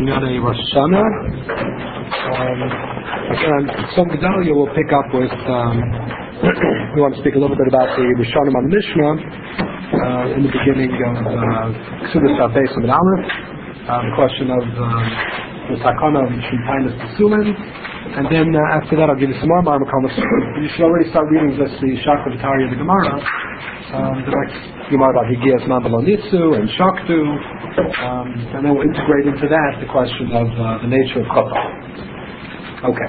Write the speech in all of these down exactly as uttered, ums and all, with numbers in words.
Yonei Rosh Hashanah. Um, again, some Gedalia will pick up with. Um, we want to speak a little bit about the Rishonim on the Mishnah uh, in the beginning of Ksubas uh, Beis Amid Aleph. Uh, the question of um, the Takana of Shintainis Pesulin, and then uh, after that I'll give you some more Marmakom. You should already start reading this the Shach of Tari of the Gemara. Um, the next Gemara about Higias Mambalonitsu and Shaktu, um, and then we'll integrate into that the question of uh, the nature of Chopah. Okay.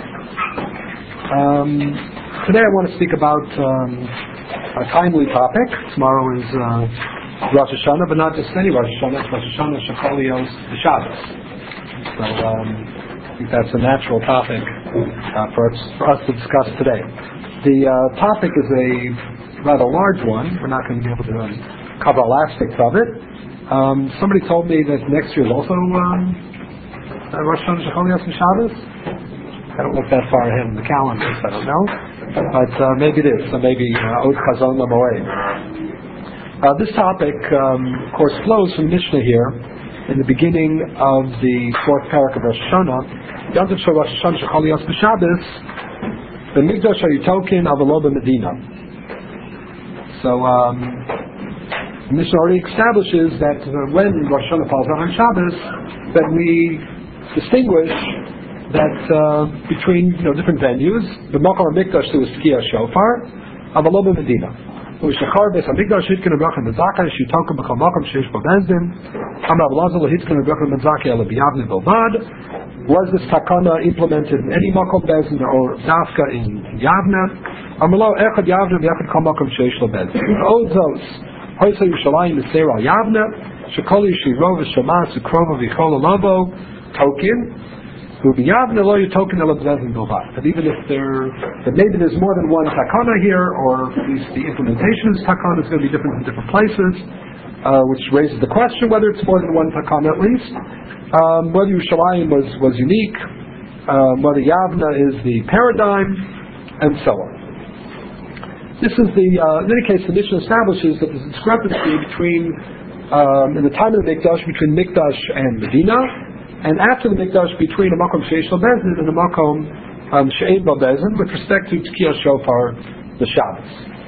Um, today I want to speak about um, a timely topic. Tomorrow is uh, Rosh Hashanah, but not just any Rosh Hashanah. It's Rosh Hashanah Shecholios the Shabbos. So um, I think that's a natural topic uh, for us for us to discuss today. The uh, topic is a rather large one. We're not going to be able to um, cover all aspects of it. Um, somebody told me that next year is also um, uh, Rosh Hashanah Shecholios and Shabbos. I don't look that far ahead in the calendar, so I don't know. But uh, maybe it is. So maybe Od Chazon Lamoed. Uh, this topic, um, of course, flows from Mishnah here in the beginning of the fourth parak of Rosh Hashanah. Yom Tov Shel Rosh Hashanah Shecholios b'Shabbos the Mikdash Hayitokin Avalo Medina. So, um, the Mishnah already establishes that uh, when Rosh Hashanah falls out on Shabbos, that we distinguish that uh, between you know different venues, the Makom Mikdash to Tkiya Shofar, Avalo Medina. U'shachar Beis Hamikdash Hitkin Rebachim B'Zaka Shitokim B'Chol Makom Sheish Bo Benzin Amar Abelazar Hitkin Rebachim B'Zaka Ela B'Yavne Bilvad. Was this takana implemented in any Makom Benzin or Dafka in Yavne? Amalo Echad Yavne B'Echad Kol Makom Sheish Lo Benzin. Odzos Hoysa Yerushalayim Miseir Al Yavne Shekol Yeshiro V'Shema Sukrova V'Chol Lavo Tokin. But even if there, that maybe there's more than one takana here, or at least the implementation of this takana is going to be different in different places, uh, which raises the question whether it's more than one takana at least, um, whether Yerushalayim was, was unique, um, whether Yavna is the paradigm, and so on. This is the, uh, in any case, the Mishnah establishes that there's a discrepancy between, um, in the time of the Mikdash, between Mikdash and Medina, and after the Mikdash between a Makom Sheish Lo Benzin and a Makom um, She'ein Bo Benzin with respect to Tkiya Shofar the Shabbos.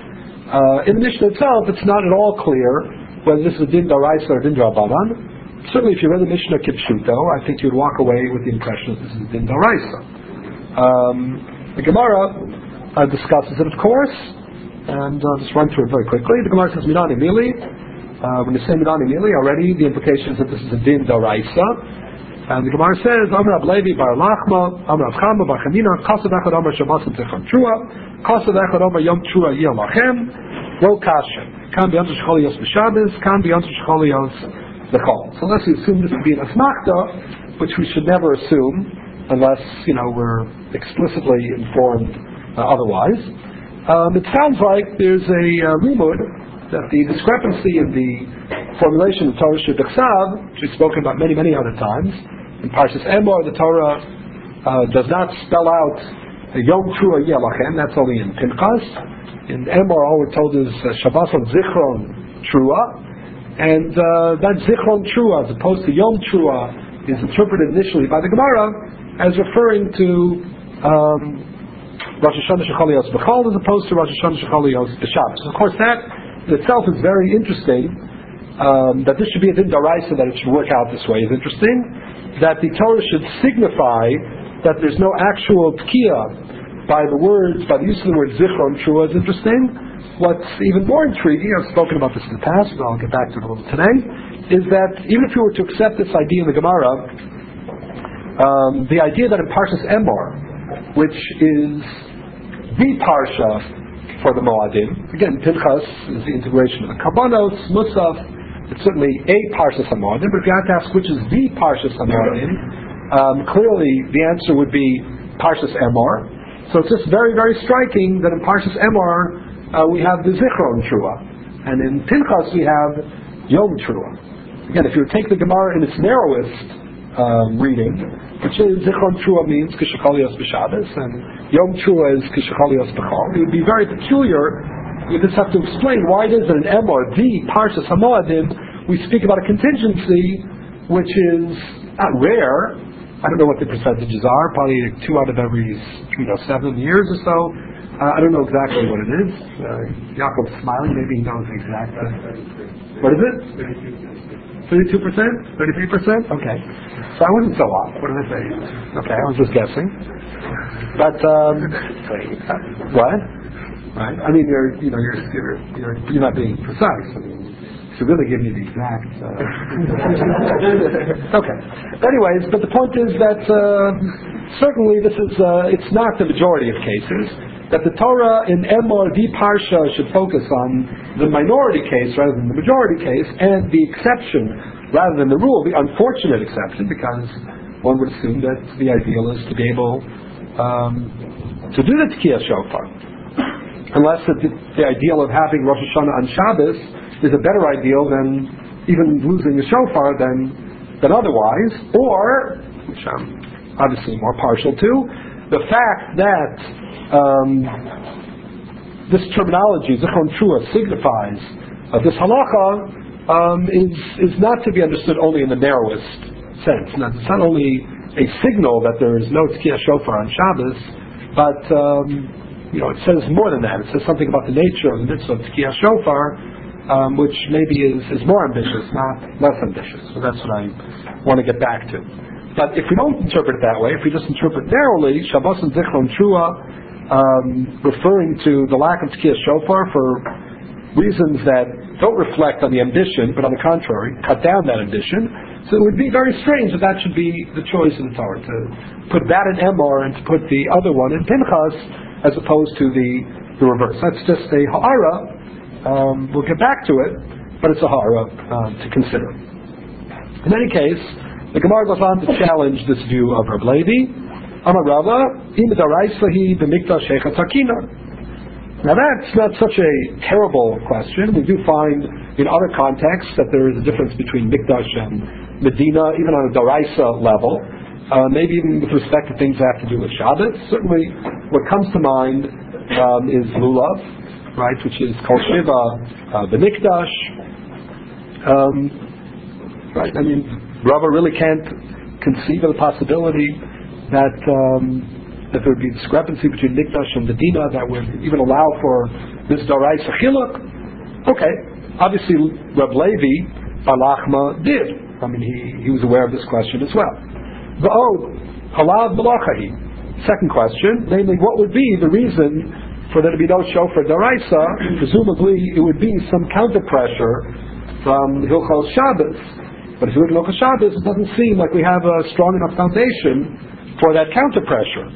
Uh, in the Mishnah itself, it's not at all clear whether this is a Din D'Oraisa or Din D'Rabbanan. Certainly, if you read the Mishnah Kipshuto, I think you'd walk away with the impression that this is a Din D'Oraisa. Um, the Gemara uh, discusses it, of course, and I'll just run through it very quickly. The Gemara says Minani Mili. Uh, when you say Minani Mili, already the implication is that this is a Din D'Oraisa. And the Gemara says, Amar Rab Levi bar Lachma, Amar Rav Chama bar Chanina, Kasav Echad Amar Shabbasim Zichron Trua, Kasav Echad Amar Yom Trua Yeh Lachem, Lo Kashem. Kan be Yom Shecholios b'Shabbos, Kan be Yom Shecholios b'Chol. So let's assume this to be an asmachta, which we should never assume, unless, you know, we're explicitly informed uh, otherwise. Um, it sounds like there's a uh, limud that the discrepancy in the formulation of Torah Shebechsav, which we've spoken about many, many other times, in Parshas Emor, the Torah uh, does not spell out Yom Trua Yeh Lachem. That's only in Pinchas. In Emor, all we're told is uh, Shabbos on Zichron Trua, and uh, that Zichron Trua, as opposed to Yom Trua, is interpreted initially by the Gemara as referring to um, Rosh Hashanah Shecholios B'Chol as opposed to Rosh Hashanah Shecholios B'Shabbos. Of course, that in itself is very interesting. Um, that this should be a Din D'Oraisa, that it should work out this way is interesting. That the Torah should signify that there's no actual Tkiya by the words, by the use of the word Zichron Trua is interesting. What's even more intriguing, I've spoken about this in the past, but I'll get back to it a little today, is that even if you were to accept this idea in the Gemara, um, the idea that in Parshas Emor, which is the Parsha for the Moadim, again, Pinchas is the integration of the Karbanos, Musaf, it's certainly a Parshas HaMoadim, but if you had to ask which is the Parshas HaMoadim, um, clearly the answer would be Parshas Emor. So it's just very, very striking that in Parshas Emor uh, we have the Zichron Trua, and in Pinchas we have Yom Trua. Again, if you take the Gemara in its narrowest um, reading, which is Zichron Trua means Kishacholios B'Shabbos, and Yom Trua is Kishacholios B'Chol, it would be very peculiar. You just have to explain why it is that in Emor, the Parshas HaMoadim, we speak about a contingency which is not rare. I don't know what the percentages are. Probably two out of every you know seven years or so. Uh, I don't know exactly what it is. Uh, Yaakov's smiling. Maybe he knows the exact. Uh, what is it? Thirty-two percent, thirty-three percent. Okay, so I wasn't so off. What did I say? Okay, I was just guessing. But um, what? Right? I mean, you're you know you're you're you're, you're not being precise. I mean, to really give me the exact. Uh... okay. Anyways, but the point is that uh, certainly this is uh, it's not the majority of cases. That the Torah in Emor the Parsha should focus on the minority case rather than the majority case, and the exception rather than the rule, the unfortunate exception, because one would assume that the ideal is to be able um, to do the Tekiyah Shofar. Unless the, the ideal of having Rosh Hashanah on Shabbos is a better ideal than even losing the shofar than than otherwise, or, which I'm obviously more partial to, the fact that um, this terminology, Zichron Trua, signifies uh, this halacha um, is is not to be understood only in the narrowest sense. Now, it's not only a signal that there is no Tekiyah Shofar on Shabbos, but um, you know, it says more than that. It says something about the nature of the mitzvah of Tekiyah Shofar, um, which maybe is, is more ambitious, not less ambitious. So that's what I want to get back to. But if we don't interpret it that way, if we just interpret narrowly, Shabbos and Zichron Trua, um, referring to the lack of Tekiyah Shofar for reasons that don't reflect on the ambition, but on the contrary, cut down that ambition. So it would be very strange that that should be the choice of the Torah, to put that in Emor and to put the other one in Pinchas, as opposed to the, the reverse. That's just a ha'ara. Um, we'll get back to it, but it's a ha'ara um, to consider. In any case, the Gemara goes on to challenge this view of Reb Levi. Amar Rava, im d'oraisa b'mikdash hecha takina. Now that's not such a terrible question. We do find in other contexts that there is a difference between Mikdash and Medina, even on a d'oraisa level. Uh, maybe even with respect to things that have to do with Shabbos. Certainly, what comes to mind um, is Lulav, right, which is Kol Shiva uh, B'Mikdash. Um, right, I mean, Rava really can't conceive of the possibility that um, that there would be discrepancy between Mikdash and Medina that would even allow for this Doraisa Chiluk. Okay, obviously Reb Levi Balachma did. I mean, he, he was aware of this question as well. V'od halav malachahi. Second question, namely, what would be the reason for there to be no shofar d'oraisa? Presumably, it would be some counter pressure from Hilchos Shabbos. But if you look at Hilchos Shabbos, it doesn't seem like we have a strong enough foundation for that counter pressure.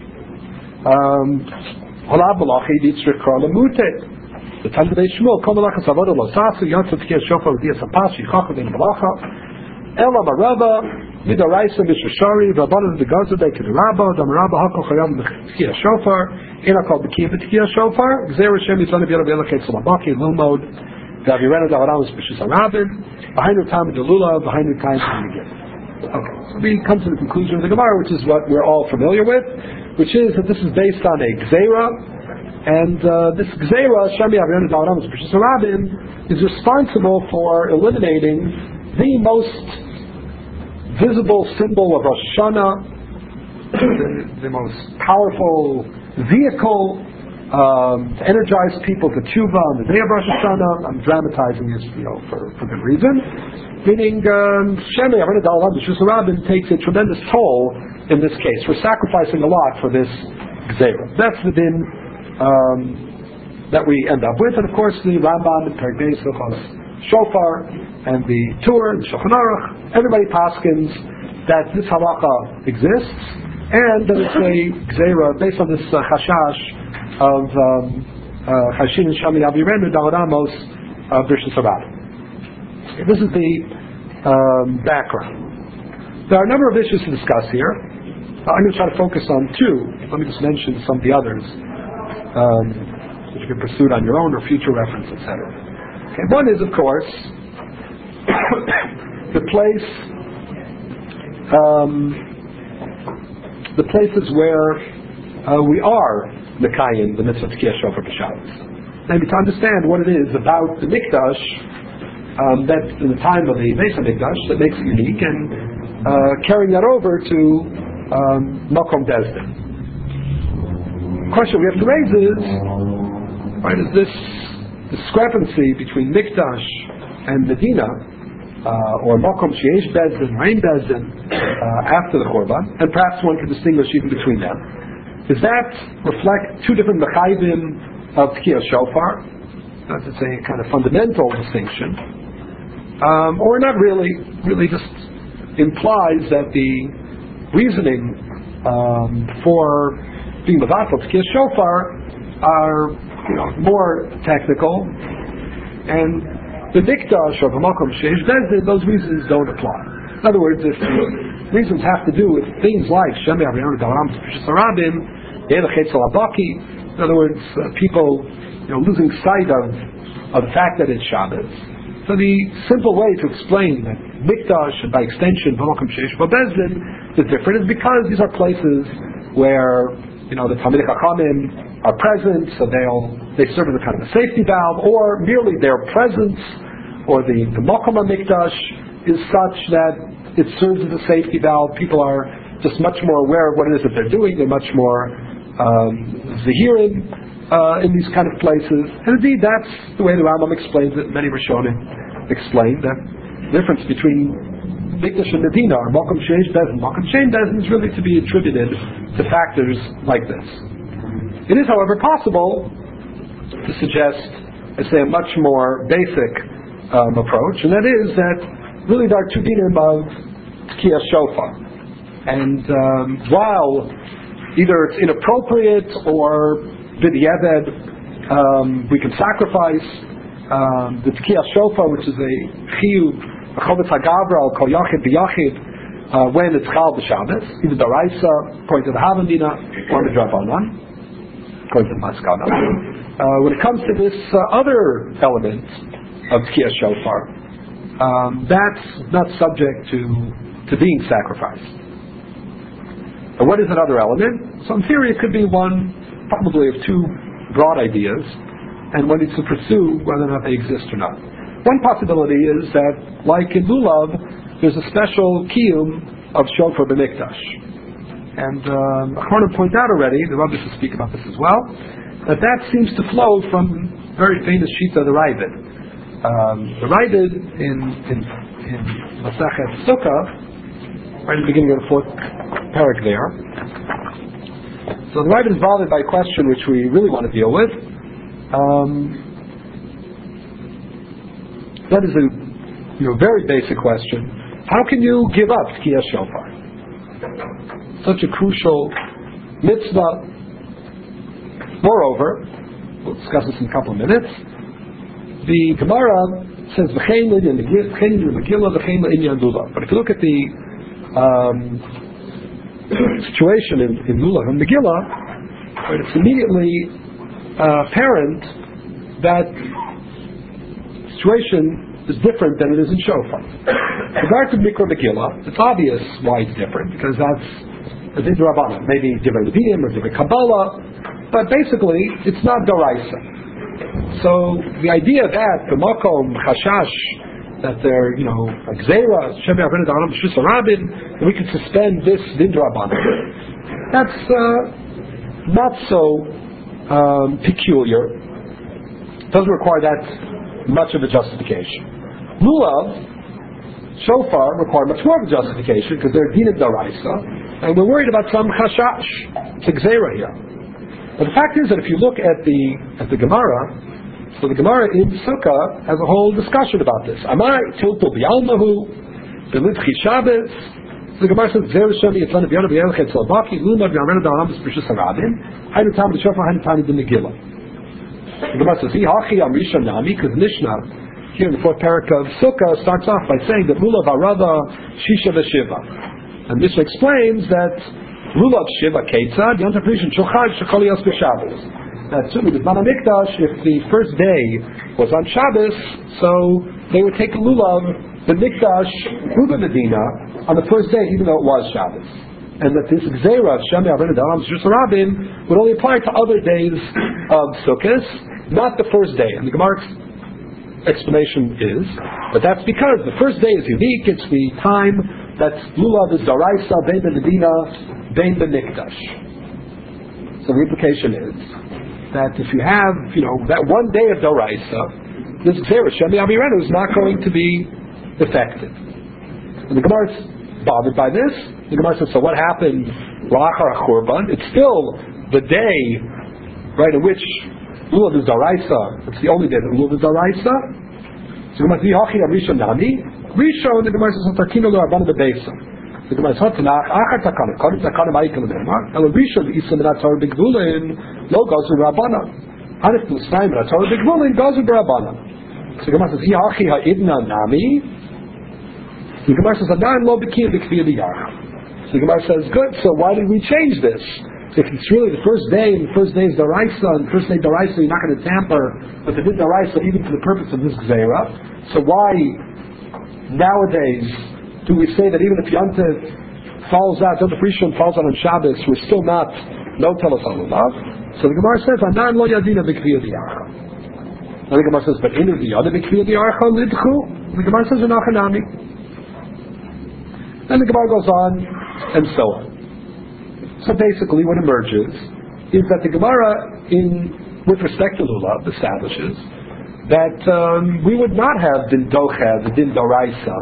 Halav malachi ditzrik kar lemute. The Talmidei Shmuel kol malachas avodah lo sasu yatzav tikiyah shofar v'diyas hapas yichachah v'in malacha. Ela marava midoraisa mishashari v'abanan v'gazu be'kid rabba damarabba hakol chayam b'tikiyah shofar ina kol b'kiyah b'tikiyah shofar gzeir Hashem yitzana b'yada b'elakei tzolabaki lilmod v'avirena da'aramus b'shis harabin v'hainu tam delula v'hainu kain v'negin. Okay, so we come to the conclusion of the Gemara, which is what we're all familiar with, which is that this is based on a gzeira, and uh, this gzeira Hashem yavirena da'aramus b'shis harabin is responsible for eliminating the most visible symbol of Rosh Hashanah, the, the most powerful vehicle um, to energize people to tshuva on the day of Rosh Hashanah. I'm dramatizing this, you know, for, for good reason. Meaning, Shemei Avinah Da'alam B'Shus Rabin takes a tremendous toll in this case. We're sacrificing a lot for this gzeira. That's the din um, that we end up with, and of course the Rambam and Perek Beis Hilchos Shofar and the Tur and Shulchan Aruch, everybody paskins that this halacha exists and that it's a gzeira based on this uh, chashash of Chashin and Shami Avirenu Da'aramos of B'Shus Harabim. This is the um, background. There are a number of issues to discuss here. Uh, I'm going to try to focus on two. Let me just mention some of the others, um, which you can pursue on your own or future reference, et cetera. Okay. One is, of course, the place, um, the places where uh, we are Mekayim, the mitzvah Tekiyah Shofar b'Shabbos. Maybe to understand what it is about the Mikdash um, that in the time of the Beis HaMikdash that makes it unique, and uh, carrying that over to um, Makom Bezdin. The question we have to raise is, right, is this discrepancy between Mikdash and Medina, uh, or Makom Sheyesh Bezdin, Rein Bezdin, uh, after the Korban, and perhaps one can distinguish even between them, does that reflect two different Mechayvim of Tkiyah Shofar? That's a kind of fundamental distinction. Um, or not really, really just implies that the reasoning um, for being Mavafel Tkiyah Shofar are, you know, more technical, and the Mikdash or the Makom Sheyesh Bezdin, those reasons don't apply. In other words, if the reasons have to do with things like Shemei Avriyanu Dalam Peshus Harabim, Yelechetz Alabaki, in other words, uh, people, you know, losing sight of of the fact that it's Shabbos. So the simple way to explain that Mikdash and by extension Makom Sheyesh Bezdin is different is because these are places where, you know, the Talmidei Chachamim are present, so they'll they serve as a kind of a safety valve, or merely their presence, or the the Makom HaMikdash is such that it serves as a safety valve. People are just much more aware of what it is that they're doing. They're much more um, zahirim uh, in these kind of places. And indeed, that's the way the Rambam explains it. Many Rishonim explain that the difference between Mikdash and Medina, or Makom Sheyesh Bezdin, Makom Sheyesh Bezdin is really to be attributed to factors like this. It is, however, possible to suggest, I say, a much more basic um, approach, and that is that really there are two dinim of Tkiyah Shofar. And um, while either it's inappropriate or b'di'evad, um, we can sacrifice um, the Tkiyah Shofar, which is a chiyuv, a Chovetz HaGavra, al Kol Yachid B'Yachid, uh, when it's Chal B'Shabbos, either Daraisa, according to the Havamina, or the Drabanan, according to the Maskana. Uh, when it comes to this uh, other element of Tkiyah Shofar, um, that's not subject to, to being sacrificed. And what is that other element? So in theory it could be one, probably of two broad ideas, and one needs to pursue whether or not they exist or not. One possibility is that, like in Lulav, there's a special kiyum of Shofar B'Mikdash. And um, Achronim point out already, the Rabbis will speak about this as well, that that seems to flow from very famous Shita the Ravid. Um, the Ravid in, in, in Masachet Sukkah, right at the beginning of the fourth parak there. So the Ravid is bothered by a question which we really want to deal with. Um, That is a you know, very basic question. How can you give up Tkiyah Shofar? Such a crucial mitzvah. Moreover, we'll discuss this in a couple of minutes, the Gemara says, V'chein l'inyan Megillah, v'chein l'inyan Lulav. But if you look at the um, situation in, in Lulav and Megillah, right, it's immediately uh, apparent that situation is different than it is in Shofar. With regard to Mikra Megillah, it's obvious why it's different, because that's a Din Rabbanan, maybe Divrei Levim or Divrei Kabbalah, but basically it's not Doraisa. So the idea that the Makom Chashash, that they're, you know, like Zera, Shemei Avrinu Dalam Peshus Harabim, that we could suspend this Din Rabbanan, that's uh, not so um, peculiar. It doesn't require that much of a justification. Lulav, Shofar require much more of a justification because they're Din Daraisa, and we're worried about some Chashash, Tzigzera here. But the fact is that if you look at the at the Gemara, so the Gemara in Sukkah has a whole discussion about this. Amar tiltu b'yalmahu b'litchi Shabbos. So the Gemara says Zer Shemi Yitzlan B'yana B'yelchet Tzalbaki Lumad B'yamrena Da'alam B'Peshus Harabim Hainu Tam B'Shofar Hainu Tani B'Megillah. The Gemara says, Hihachi Amrisha Nami, because Mishnah, here in the fourth parak of Sukkah, starts off by saying that Lulav Arava Shisha V'Shiva. And Mishnah explains that Lulav Shiva Ketzad, Yom Tov Rishon Shochad Shechol Yos B'Shabbos. That certainly with Mana Mikdash, if the first day was on Shabbos, so they would take a Lulav, the Mikdash, through the Medina, on the first day, even though it was Shabbos. And that this Gzeira of Shemei Avrinu Dalam Peshus Harabim would only apply to other days of Sukkot, not the first day. And the Gemara's explanation is, but that's because the first day is unique. It's the time that lulav is daraisa, bein b'medina, bein b'mikdash. So the implication is that if you have, you know, that one day of daraisa, this Gzeira Shemi Amirenu is not going to be effective. And the Gemara is bothered by this. The Gemara says, so what happened? La'achar HaChurban. It's still the day, right, in which lulav is daraisa. It's the only day that lulav is daraisa. So the Gemara says, Hachi Rishon Nami. Rishon, the Gemara says, Takino L'Arban B'Beisa. The Gemara says, Tanach, Achar Takana, Kodem Takana Ma'ikam L'Nemar, El Rishon Isa Minat Torah B'Gvulin, Lo Gozu B'Rabana. Hanif L'Snayim Minat Torah B'Gvulin, Gozu B'Rabana. So the Gemara says, Hachi Ha'idna Nami. The Gemara says, Adan Lo B'Kiyah B'Kviyah B'Yarcha. So the Gemara says, good, so why did we change this? If it's really the first day, and the first day is Daraisa, and the first day Daraisa, you're not going to tamper with the Daraisa even for the purpose of this Gzeira. So why nowadays do we say that even if Yantiv falls out, Yom Rishon falls out on Shabbos, we're still not no telos halulav? So the Gemara says, Anan lo yadina b'kviyah b'yarcha. And the Gemara says, but in the other b'kviyah b'yarcha lidchu. The Gemara says, Anachanami. And the Gemara goes on, and so on. So basically, what emerges is that the Gemara, in with respect to lulav, establishes that um, we would not have din docha, the din doraisa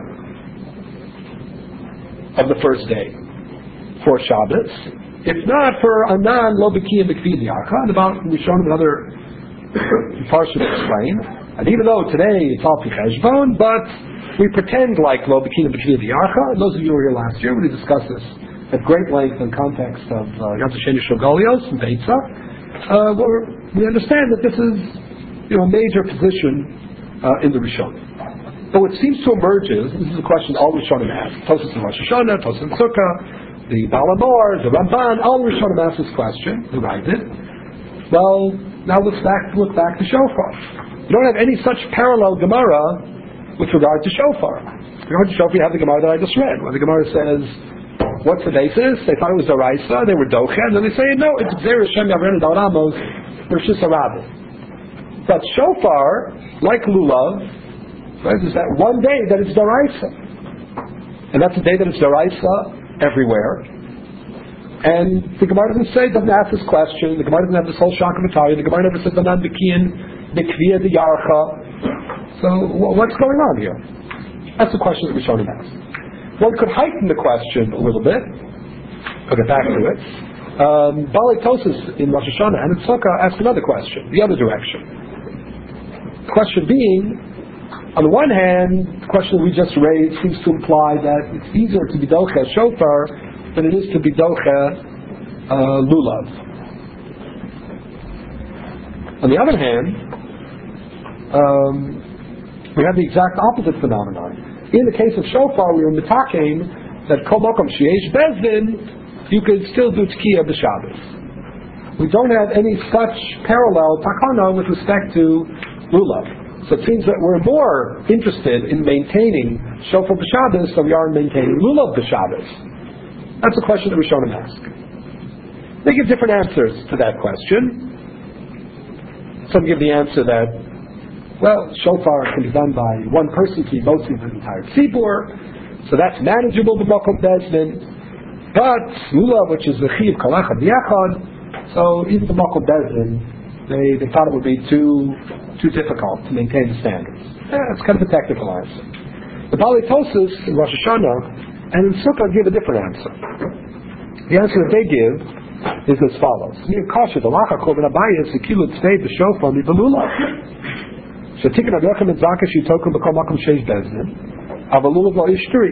of the first day for Shabbos, if not for anan lo b'kiyah b'kviyah b'yarcha, and about Rishon and other parshas explain. And even though today it's all pi cheshbon, but we pretend like lo b'kiyah b'kviyah b'yarcha. And those of you who were here last year, we discussed this at great length in context of Yom Sheni Shogolios and Beitza. Uh, we understand that this is, you know, a major position uh, in the Rishon. But what seems to emerge is, this is a question all Rishonim ask, Tosfos in Rosh Hashanah, Tosfos in Sukkah, the Baal HaMaor, the Ramban, all Rishonim ask this question, who write it. Well, now let's back, look back to Shofar. You don't have any such parallel Gemara with regard to Shofar. With regard to Shofar, you have the Gemara that I just read, where the Gemara says, what's the basis? They thought it was Daraisa, they were Docha, and then they say, no, it's Gzeira Shem Yavrenu Dal Ramos, Rishis Harabah. But Shofar, like Lulav, right, is that one day that it's Daraisa. And that's the day that it's Daraisa everywhere. And the Gemara doesn't say, doesn't ask this question, the Gemara doesn't have this whole shock of Italia, the Gemara never says, Anan B'kiyin, B'kviyah B'yarcha. So what's going on here? That's the question that we're showing ask. One could heighten the question a little bit. I'll get back to it. Um, Balei Tosfos in Rosh Hashanah and in Sukkah ask another question, the other direction. The question being, on the one hand, the question that we just raised seems to imply that it's easier to be docha shofar than it is to be docha uh, lulav. On the other hand, um, we have the exact opposite phenomenon. In the case of shofar, we were mitaking that kol makom sheyesh bezdin, you could still do tkiyah b'Shabbos. We don't have any such parallel takana with respect to lulav. So it seems that we're more interested in maintaining shofar b'Shabbos than we are in maintaining lulav b'Shabbos. That's a question that Rishonim ask. They give different answers to that question. Some give the answer that, well, shofar can be done by one person, to be mostly the entire tzibur, so that's manageable b'makom bezdin. But lulav, which is the chiv kol echad b'yachad, so even the b'makom bezdin, they they thought it would be too too difficult to maintain the standards. Yeah, it's kind of a technical answer. The Balei Tosfos in Rosh Hashanah and in Sukkah give a different answer. The answer that they give is as follows: Mir kasher the lacha kol ben abayis sekilu tzvei b'shofar mi b'lulav. Shetikin adochem et zakash yitokum b'kol makom sheish bezdin avalulav lo yishturi.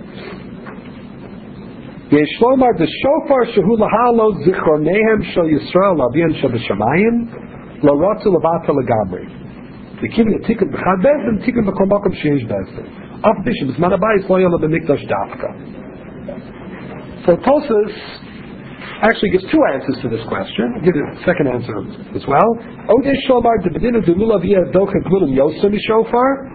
Yesh lomar the shofar shehu lahalo zichronehem shel Yisrael lavian shel b'shamayim lo rotzu levata legabri. The kivin etikin b'chad bezdin tikin b'kol makom sheish bezdin. Af bishim zman abayis lo yola b'mikdash dafka. So Tosfos actually gives two answers to this question. I'll give you a second answer as well. Odei Shomar de Bedinu de Lulav Yeh Docha Gvulim Yosem Shofar.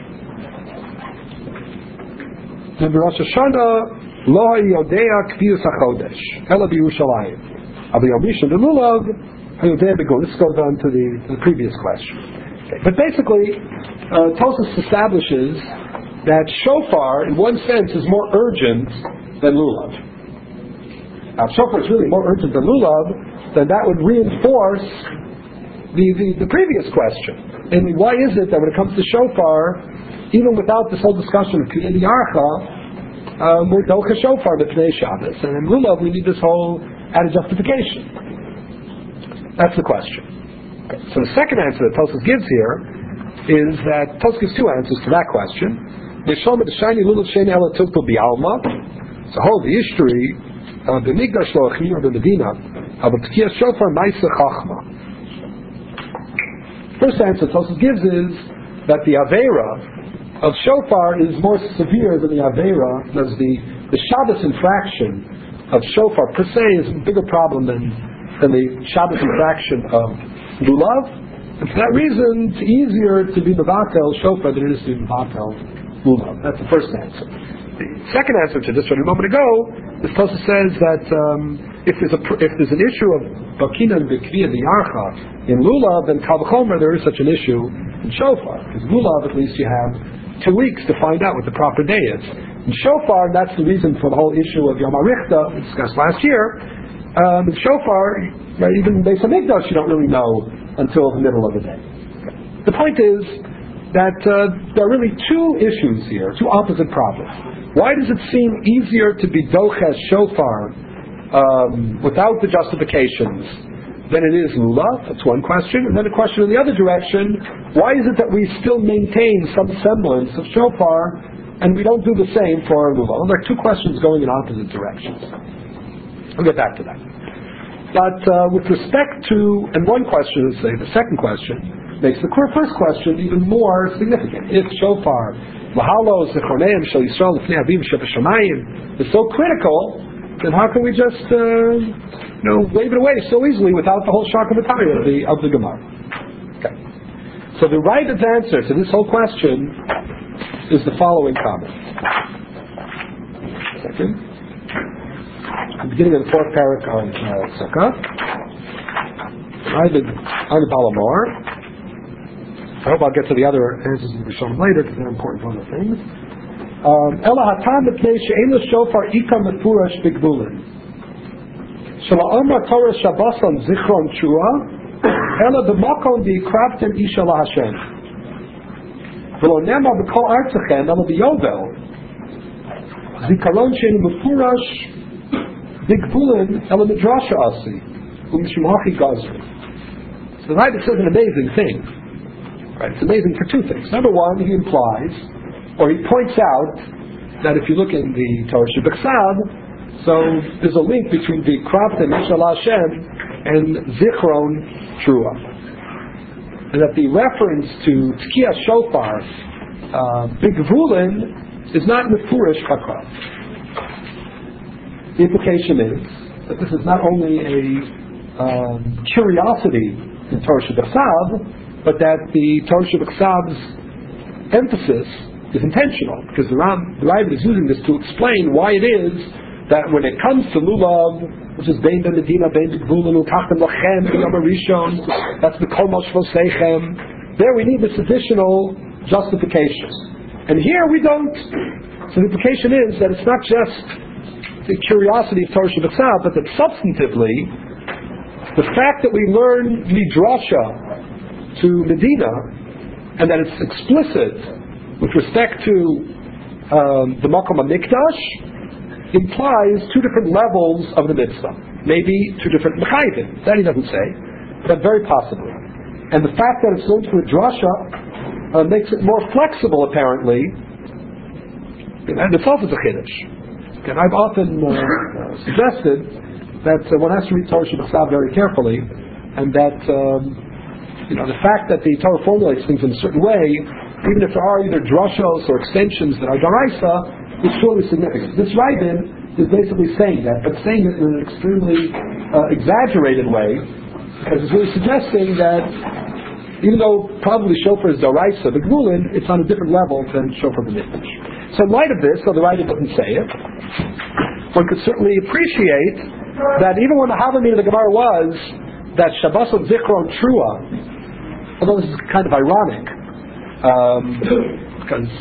The Rosh Hashanah Lo Hayodea Kvius HaChodesh Ela B'Yerushalayim. Avi Yom Rishon de Lulav Hayodea B'Gul. This goes on to the, to the previous question. Okay. But basically, uh, Tosfos establishes that shofar, in one sense, is more urgent than lulav. Now, if shofar is really more urgent than lulav, then that would reinforce the, the, the previous question. And why is it that when it comes to shofar, even without this whole discussion of Kriyat Yarcha, um, we're docha shofar b'pnei Shabbos, and in lulav we need this whole added justification? That's the question. Okay. So the second answer that Tosfos gives here is that Tosfos gives two answers to that question. The shiny lulav sheni ela tilpul bi'alma. So hold the history of the Migdash Loachim or the Medina of a Tkiyah Shofar Maisa Chachma. First answer Tosfos gives is that the Aveira of Shofar is more severe than the Aveira, because the, the Shabbos infraction of Shofar per se is a bigger problem than, than the Shabbos infraction of Lulav. And for that reason, it's easier to be Mevatel Shofar than it is to be Mevatel Lulav. That's the first answer. The second answer to this one a moment ago, this Tosfos says that um, if there's a if there's an issue of Bakina and B'Kriya Yarcha in Lulav, then Kal V'chomer there is such an issue in Shofar. Because Lulav, at least you have two weeks to find out what the proper day is. In Shofar, that's the reason for the whole issue of Yom HaRichta we discussed last year. Um, in Shofar, right, even in Beis HaMikdash, you don't really know until the middle of the day. The point is that uh, there are really two issues here, two opposite problems. Why does it seem easier to be doches shofar um, without the justifications than it is lulav? That's one question. And then a question in the other direction: why is it that we still maintain some semblance of shofar and we don't do the same for lulav? Well, there are two questions going in opposite directions. We'll get back to that. But uh, with respect to, and one question is say the second question makes the first question even more significant. If shofar Lahalo Zichroneim Shel Yisrael Lefnei Aviv Shebashamayim is so critical, then how can we just uh, you know wave it away so easily without the whole shock of the of the of the Gemara? Okay. So the right answer to this whole question is the following comment. Second, at the beginning of the fourth parak of uh, Sukkah, I did I did Balamor. I hope I'll get to the other answers that will be shown later because they're important for other things. Ela hatam b'pnei she'en l'shofar ikar mefurash b'gvulin. Shala'amar Torah Shabboson zichron trua, ela b'makom v'yikrabtem isha laHashem. V'lo nema b'kol artzachem ela b'yovel. Zikaron she'en mefurash b'gvulin ela midrasha asi, u'mishum hachi gazri. So the Rebbe says an amazing thing. Right, it's amazing for two things. Number one, he implies, or he points out, that if you look in the Torah Shebeksav, so there's a link between the Krabtem Yishal Hashem and Zichron Trua. And that the reference to Tkiyah Shofar, uh, Bigvulin, is not Mefurish Chakrav. The implication is that this is not only a um, curiosity in Torah Shebeksav, but that the Torah Shebeksav's emphasis is intentional, because the Ram, the Rebbe is using this to explain why it is that when it comes to lulav, which is bein ben medina, bein b'gvulin, u'tachtem lachem, b'yom harishon, that's the kol moshvosechem. There we need this additional justification, and here we don't. So the implication is that it's not just the curiosity of Torah Shebeksav, but that substantively, the fact that we learn midrasha to Medina, and that it's explicit with respect to um, the Makom HaMikdash, implies two different levels of the mitzvah. Maybe two different mechayvim. That he doesn't say, but very possibly. And the fact that it's learned through a drasha uh, makes it more flexible, apparently, and itself is a chiddush. And I've often uh, uh, suggested that uh, one has to read Torah Shebeksav very carefully, and that um, You know, the fact that the Torah formulates things in a certain way, even if there are either drashos or extensions that are daraisa, is surely significant. This Rabbin is basically saying that, but saying it in an extremely uh, exaggerated way, because it's really suggesting that even though probably shofar is daraisa, the gvulin, it's on a different level than shofar b'mikdash. So in light of this, though the Rabbin doesn't say it, one could certainly appreciate that even when the Havamim of the Gemara was that Shabbos of Zichron Trua, although this is kind of ironic, um, because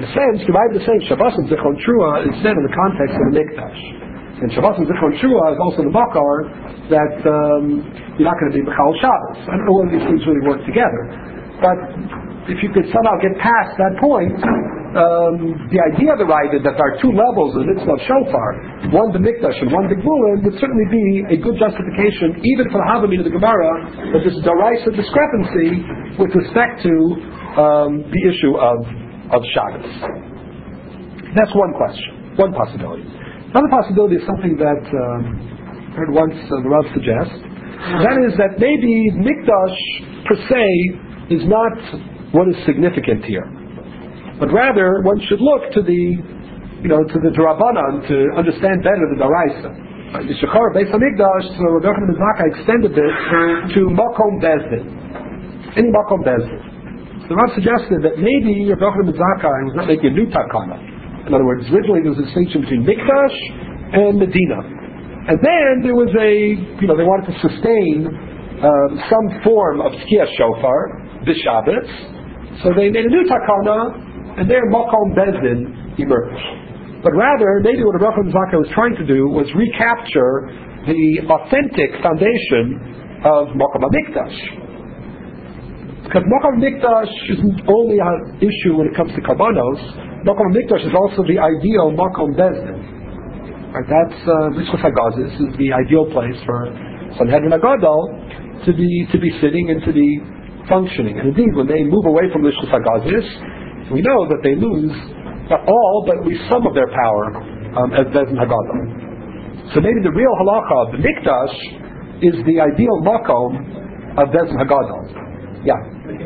in a sense, the Ravid is saying Shabbos and Zichron Trua is said in the context of the Mikdash. And Shabbos and Zichron Trua is also the Makar that um, you're not going to be B'chal Shabbos. I don't know whether these things really work together. But if you could somehow get past that point, um, the idea of the Ravid that there are two levels of the mitzvah of shofar, one the Mikdash and one the Gvulin, would certainly be a good justification, even for the Havamim of the Gemara, that this deraisa discrepancy with respect to um, the issue of, of Shabbos. That's one question, one possibility. Another possibility is something that um, I heard once uh, the Rav suggest. That is that maybe Mikdash per se is not what is significant here, but rather one should look to the, you know, to the Drabanan to understand better the Daraisa. The Shechar Beis Hamikdash, so Rabbi Yochanan ben Zakkai extended it to Makom Bezdin, any Makom Bezdin. So the Rav suggested that maybe Rabbi Yochanan ben Zakkai was not making a new takana. In other words, originally there was a distinction between Mikdash and Medina, and then there was a, you know, they wanted to sustain um, some form of Tkiyah Shofar b'Shabbos. So they made a new takana, and there Makom Bezdin emerged. But rather, maybe what Rabbi Zakkai was trying to do was recapture the authentic foundation of Makom HaMikdash. Because Makom HaMikdash isn't only an issue when it comes to Karbanos. Makom HaMikdash is also the ideal Makom Bezdin. Right, that's Lishchus HaGazis is the ideal place for Sanhedrin HaGadol to be to be sitting and to be functioning. And indeed, when they move away from Lishchus HaGazis, we know that they lose not all, but at least some of their power um, as Bezdin HaGadol. So maybe the real halacha of the Mikdash is the ideal makom of Bezdin HaGadol. Yeah.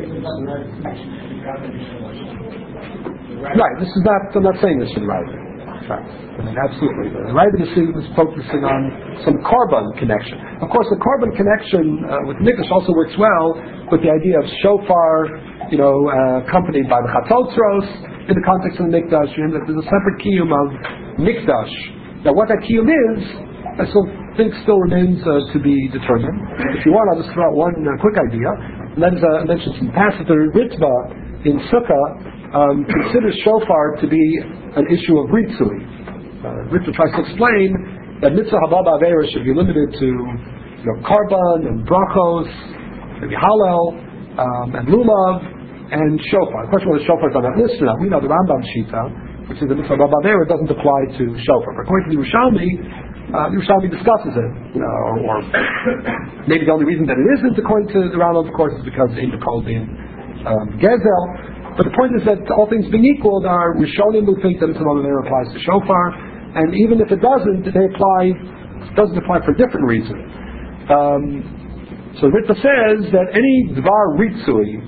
Right. This is not. I'm not saying this for the Ravid. Right. I mean, absolutely. The Ravid is focusing on some carbon connection. Of course, the carbon connection uh, with Mikdash also works well with the idea of shofar, you know, uh, accompanied by the Chatzotzros in the context of the Mikdash. You know, that there's a separate kiyum of Mikdash. Now, what that kiyum is, I still think still remains uh, to be determined. If you want, I'll just throw out one uh, quick idea. And that is, uh, I mentioned some passage. The Ritva in Sukkah um, considers shofar to be an issue of ritzui. Uh, Ritva tries to explain that mitzvah haba ba'avera should be limited to, you know, karban and brachos, maybe halal um, and lulav and shofar. The question whether shofar is on that list or not. We know the Rambam Shita, which is the mitzvah haba ba'avera, doesn't apply to shofar. But according to the Yerushalmi, uh, the Yerushalmi discusses it, you know, or, or maybe the only reason that it isn't, according to the Rambam, of course, is because in the Kol Din um, Gezel. But the point is that all things being equal, there are Rishonim who think that mitzvah haba ba'avera applies to shofar, and even if it doesn't, they apply doesn't apply for a different reason. Um, so Ritva says that any dvar ritzui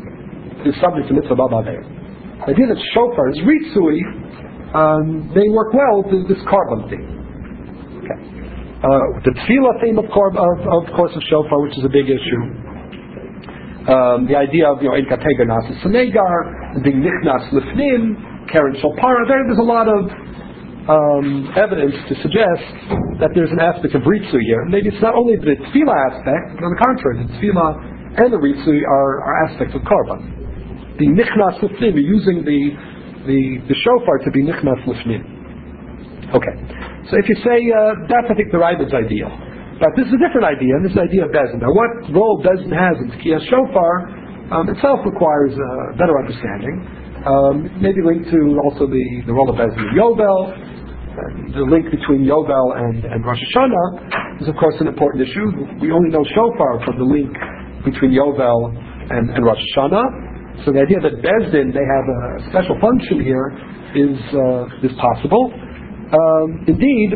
is subject to mitzvah haba ba'avera. The idea that shofar is ritzui, um, they work well with this carbon thing. Okay. Uh, the tefillah theme of, carb, of, of course of shofar, which is a big issue. Um, the idea of, you know, in kategar nasis sanegar, being nichnas lifnim, karen shalpara. There, there's a lot of um, evidence to suggest that there's an aspect of ritzui here. Maybe it's not only the tefillah aspect, but on the contrary, the tefillah and the ritzui are, are aspects of karban. The nichnas lifnim, using the, the the shofar to be nichnas lifnim. Okay, so if you say uh, that's, I think, the Ravid's ideal. But this is a different idea, and this is the idea of Bezdin. Now, what role Bezdin has in Tkiyah Shofar um, itself requires a better understanding. Um, maybe linked to also the, the role of Bezdin in Yovel. Uh, the link between Yovel and, and Rosh Hashanah is, of course, an important issue. We only know Shofar from the link between Yovel and, and Rosh Hashanah. So the idea that Bezdin, they have a special function here is, uh, is possible. Um, indeed,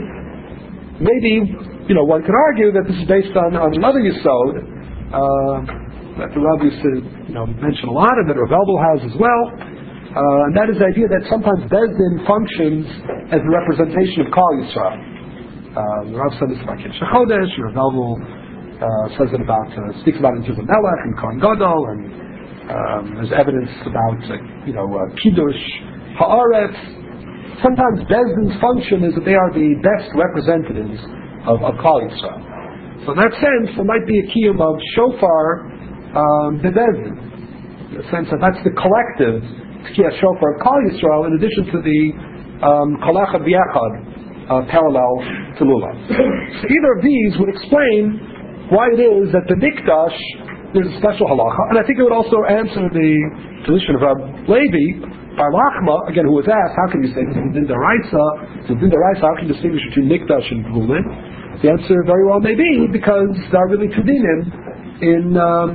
maybe, you know, one could argue that this is based on, on another yesod uh, that the Rav used to, you know, mention a lot, and that Rav Elbel has as well, uh, and that is the idea that sometimes Bezdin functions as a representation of Klal Yisrael. Uh, the Rav said this about Kiddush HaChodesh, Rav Elbel uh, says it about, uh, speaks about it in terms of Melech and Kohen Gadol, and um, there's evidence about, uh, you know, uh, Kiddush Haaretz. Sometimes Bezdin's function is that they are the best representatives of, of Klal Yisrael. So in that sense, there might be a kiyum of shofar um, bebezdin. In the sense that that's the collective Tkiyah Shofar of Kol Yisrael, in addition to the um, Kol Echad V'Echad uh, parallel to Lulav. So either of these would explain why it is that the Mikdash, there's a special halacha, and I think it would also answer the position of Rab Levi, Bar Lachma, again, who was asked, how can you say this is Din Daraisa? So Din Daraisa, how can you distinguish between Mikdash and Gvulin? The answer very well may be because there are really two dinim in um,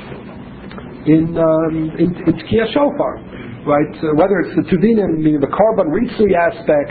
in um, in, in Tkiyah Shofar, right? Uh, whether it's the two dinim, meaning the Karban Ritzui aspect,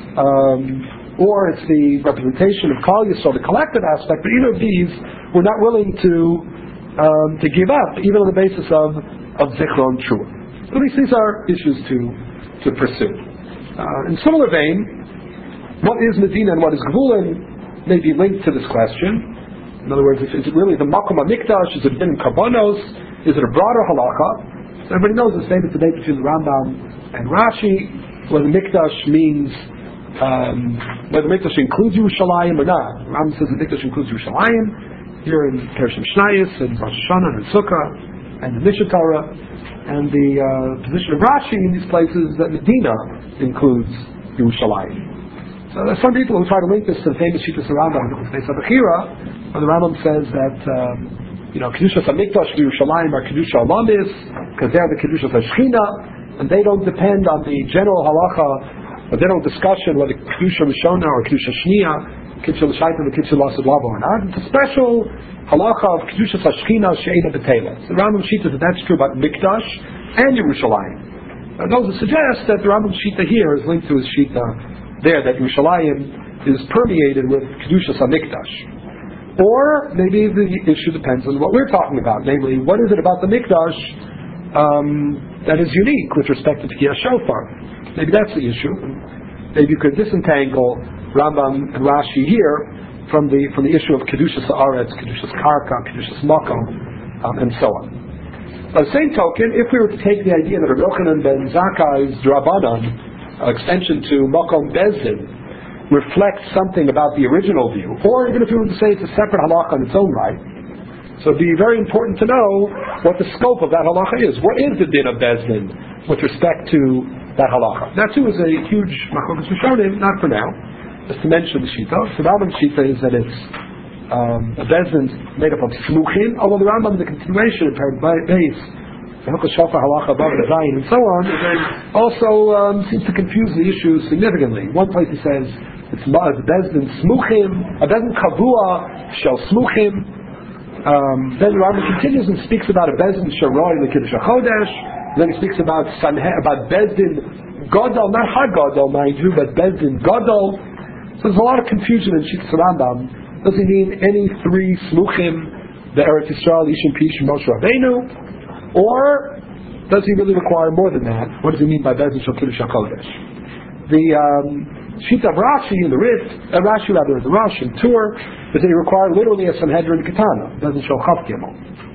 um, or it's the representation of Kol Yisrael, the collective aspect, but either of these we're not willing to um, to give up, even on the basis of of Zichron Trua. So at least these are issues to to pursue. Uh, in similar vein, what is Medina and what is Gvulin may be linked to this question. In other words, is it really the Makom HaMikdash? Is it Din Karbanos? Is it a broader halacha? So everybody knows the famous debate between the Rambam and Rashi, whether Mikdash means um, whether Mikdash includes Yerushalayim or not. The Rambam says the Mikdash includes Yerushalayim here in Pershim Shnayis and Rosh Hashanah and Sukkah and the Mishnah Torah, and the uh, position of Rashi in these places that Medina includes Yerushalayim. So there's some people who try to link this to the famous Shittas Rambam, the Beis HaBechira, where the Rambam says that um, you know Kedushas HaMikdash Yerushalayim are Kedusha Alamis because they're the Kedushas HaShechina, and they don't depend on the general halacha, or they don't discussion whether Kedusha Rishona or Kedusha Shnia, Kedusha L'Shaitim and Kedusha L'Asad Lava or not. It's a special halacha of Kedushas HaShechina She'ena B'Tela. So the Rambam Shita that that's true about Mikdash and Yerushalayim. Now, those who suggest that the Rambam Shita here is linked to his Shita there, that Yerushalayim is permeated with Kedushas HaMikdash. Or maybe the issue depends on what we're talking about, namely, what is it about the Mikdash um, that is unique with respect to Tkiyah Shofar? Maybe that's the issue. Maybe you could disentangle Rambam and Rashi here from the from the issue of Kedushas Haaretz, Kedushas Karka, Kedushas Makom, um, and so on. By the same token, if we were to take the idea that Rabbi Yochanan ben Zakkai's Drabanan extension to Makom Bezdin reflects something about the original view, or even if you were to say it's a separate halacha in its own right, so it'd be very important to know what the scope of that halacha is. What is the din of Bezdin with respect to that halacha? That too is a huge machokas rishonim, not for now, just to mention the Shita. So the Rambam Shita is that it's um, a Bezdin made up of smuchim, although the Rambam, the continuation in Perek Beis, the Hilchos Shofar halacha above the Zayin and so on, also um, seems to confuse the issue significantly. One place he says it's a bezdin smuchim, a bezdin kavua shel smuchim. Um, then the Rambam continues and speaks about a bezdin sharoi in the Kiddush HaChodesh. Then he speaks about sanhe, about bezdin gadol, not hagadol, mind you, but bezdin gadol. So there's a lot of confusion in Shittas Rambam. Does he mean any three smuchim, the Eretz Yisrael, Ishim Pish, and Moshe Rabbeinu? Or does he really require more than that? What does he mean by Bezdin Shel Kiddush HaKodesh? The um, Shita of Rashi in the Rit, uh, Rashi rather in the Rosh and Tur, that they require literally a Sanhedrin Katana, Bezdin Shel Chav Gimel.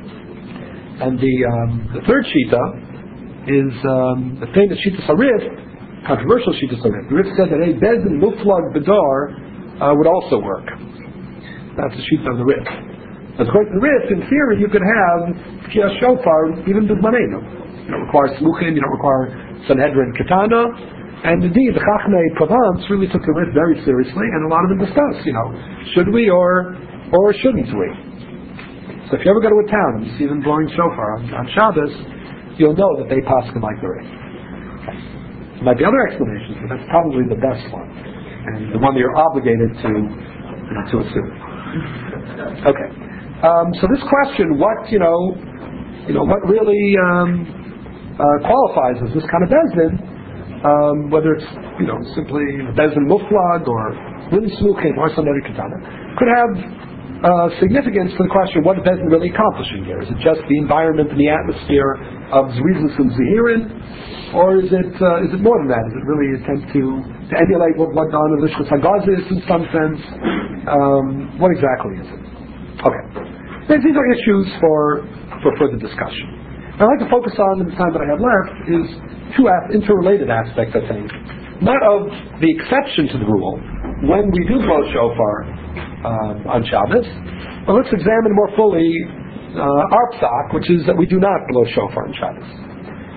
And the um, the third Shita is um, the famous Shita Sarif, controversial Shita Sarif. The Rit said that a Bezdin Muflag Bedar uh, would also work. That's the Shita of the Rit. As according to the Rit, in theory, you could have Tkiyah Shofar even B'Zmanenu. You don't require Smuchim, you don't require Sanhedrin Katana, and indeed, the Chachmei Provence really took the Rit very seriously, and a lot of them discussed, you know, should we or or shouldn't we? So if you ever go to a town and you see them blowing shofar on, on Shabbos, you'll know that they paskin like the Rit. There might be other explanations, but that's probably the best one, and the one that you're obligated to you know, to assume. Okay. Um, so this question, what you know, you know, what really um, uh, qualifies as this kind of bezdin, um, whether it's you know simply bezdin muflag or really smuchim or some other katana, could have uh, significance to the question: what is bezdin really accomplishing here? Is it just the environment and the atmosphere of Zrizis and Zehirin, or is it uh, is it more than that? Is it really attempt to, to emulate what what done in Lishchas Hagazis in some sense? Um, what exactly is it? Okay. These are issues for, for further discussion. I'd like to focus on, in the time that I have left, is two interrelated aspects, I think. Not of the exception to the rule, when we do blow shofar um, on Shabbos, but let's examine more fully uh, our psak, which is that we do not blow shofar on Shabbos.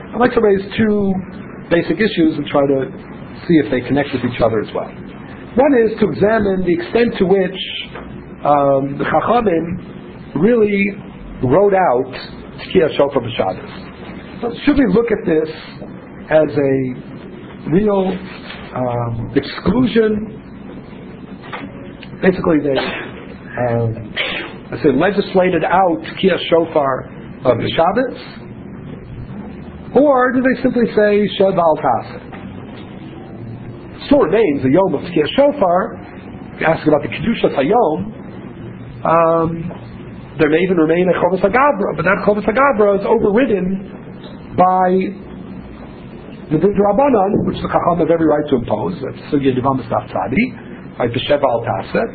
I'd like to raise two basic issues and try to see if they connect with each other as well. One is to examine the extent to which um, the Chachamim really wrote out Tkiya Shofar B'Shabbos. So should we look at this as a real um, exclusion? Basically, they, um, I say, legislated out Tkiya Shofar of the Shabbos, or do they simply say Shed Ba'al Taseh? Still remains the Yom of Tkiya Shofar. If you ask about the Kedushas HaYom, um, there may even remain a Chovas HaGabra, but that Chovas HaGabra is overridden by the Din Rabbanan, which the Chacham have every right to impose. That's Sugya Divam Estaf Tzadi, by B'Shev Al Taseh.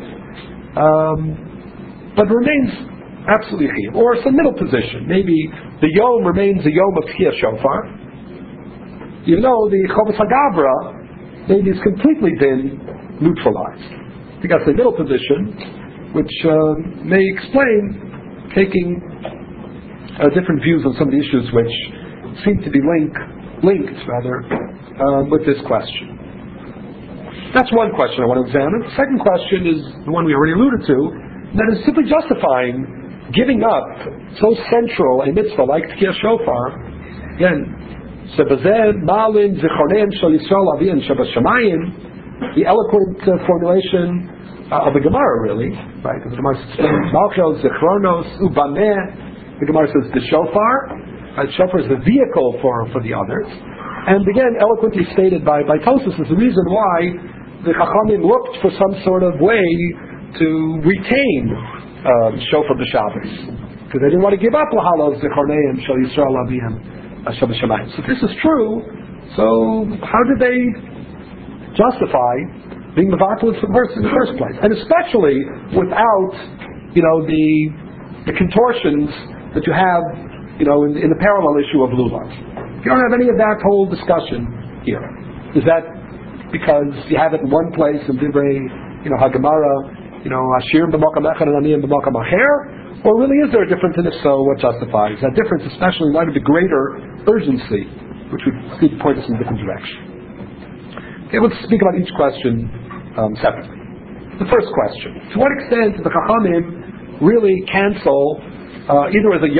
Um, but remains absolutely Chiyuv. Or it's a middle position. Maybe the Yom remains the Yom of Tkiya Shofar, even though the Chovas HaGabra maybe has completely been neutralized. I think that's the middle position, which uh, may explain taking uh, different views on some of the issues which seem to be link, linked rather uh, with this question. That's one question I want to examine. The second question is the one we already alluded to, and that is simply justifying giving up so central a mitzvah like Tkiya Shofar. Again, Sebazeh Malin Zichorem Shal Yisrael Avian Shabashamayim, the eloquent uh, formulation uh, of the Gemara, really, right? Because the Gemara says Malchel Zichronos Ubameh. The Gemara says the shofar. Uh, shofar is the vehicle for, for the others, and again, eloquently stated by by Tosfos is the reason why the Chachamim looked for some sort of way to retain uh, shofar b'Shabbos, because they didn't want to give up Lahalos Zichroneim Shal Yisrael Avian. So if this is true, so how did they justify being mevatel in the first place? And especially without, you know, the the contortions that you have, you know, in, in the parallel issue of lulav. You don't have any of that whole discussion here. Is that because you have it in one place in Divrei, you know, Hagemara, you know, Ashir b'makam echad and Aniyim b'makam acher? Or really is there a difference, and if so, what justifies that difference, especially in light of the greater urgency, which would seem to point us in a different direction? Okay, let's speak about each question um, separately. The first question: to what extent did the Chachamim really cancel uh, either as a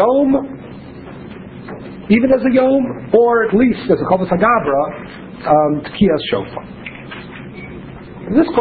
Yom, even as a Yom, or at least as a Chovas HaGabra, um, Tkiya Shofar? And this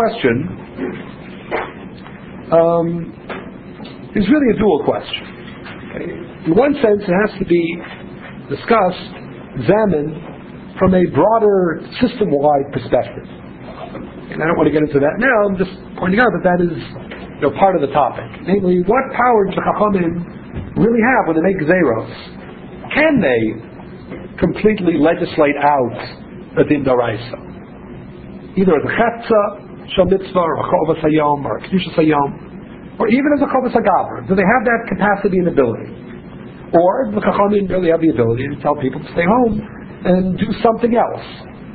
question um, is really a dual question. Okay? In one sense, it has to be discussed, examined from a broader system-wide perspective. And I don't want to get into that now. I'm just pointing out that that is, you know, part of the topic. Namely, what power does the Chachamim really have when they make Gzeiros? Can they completely legislate out a Din D'Oraisa? Either as a Chetza, Shal Mitzvah, or a Chovas HaYom, or a Kedushas HaYom, or even as a Chovas HaGabra. Do they have that capacity and ability? Or do the Chachamim really have the ability to tell people to stay home and do something else?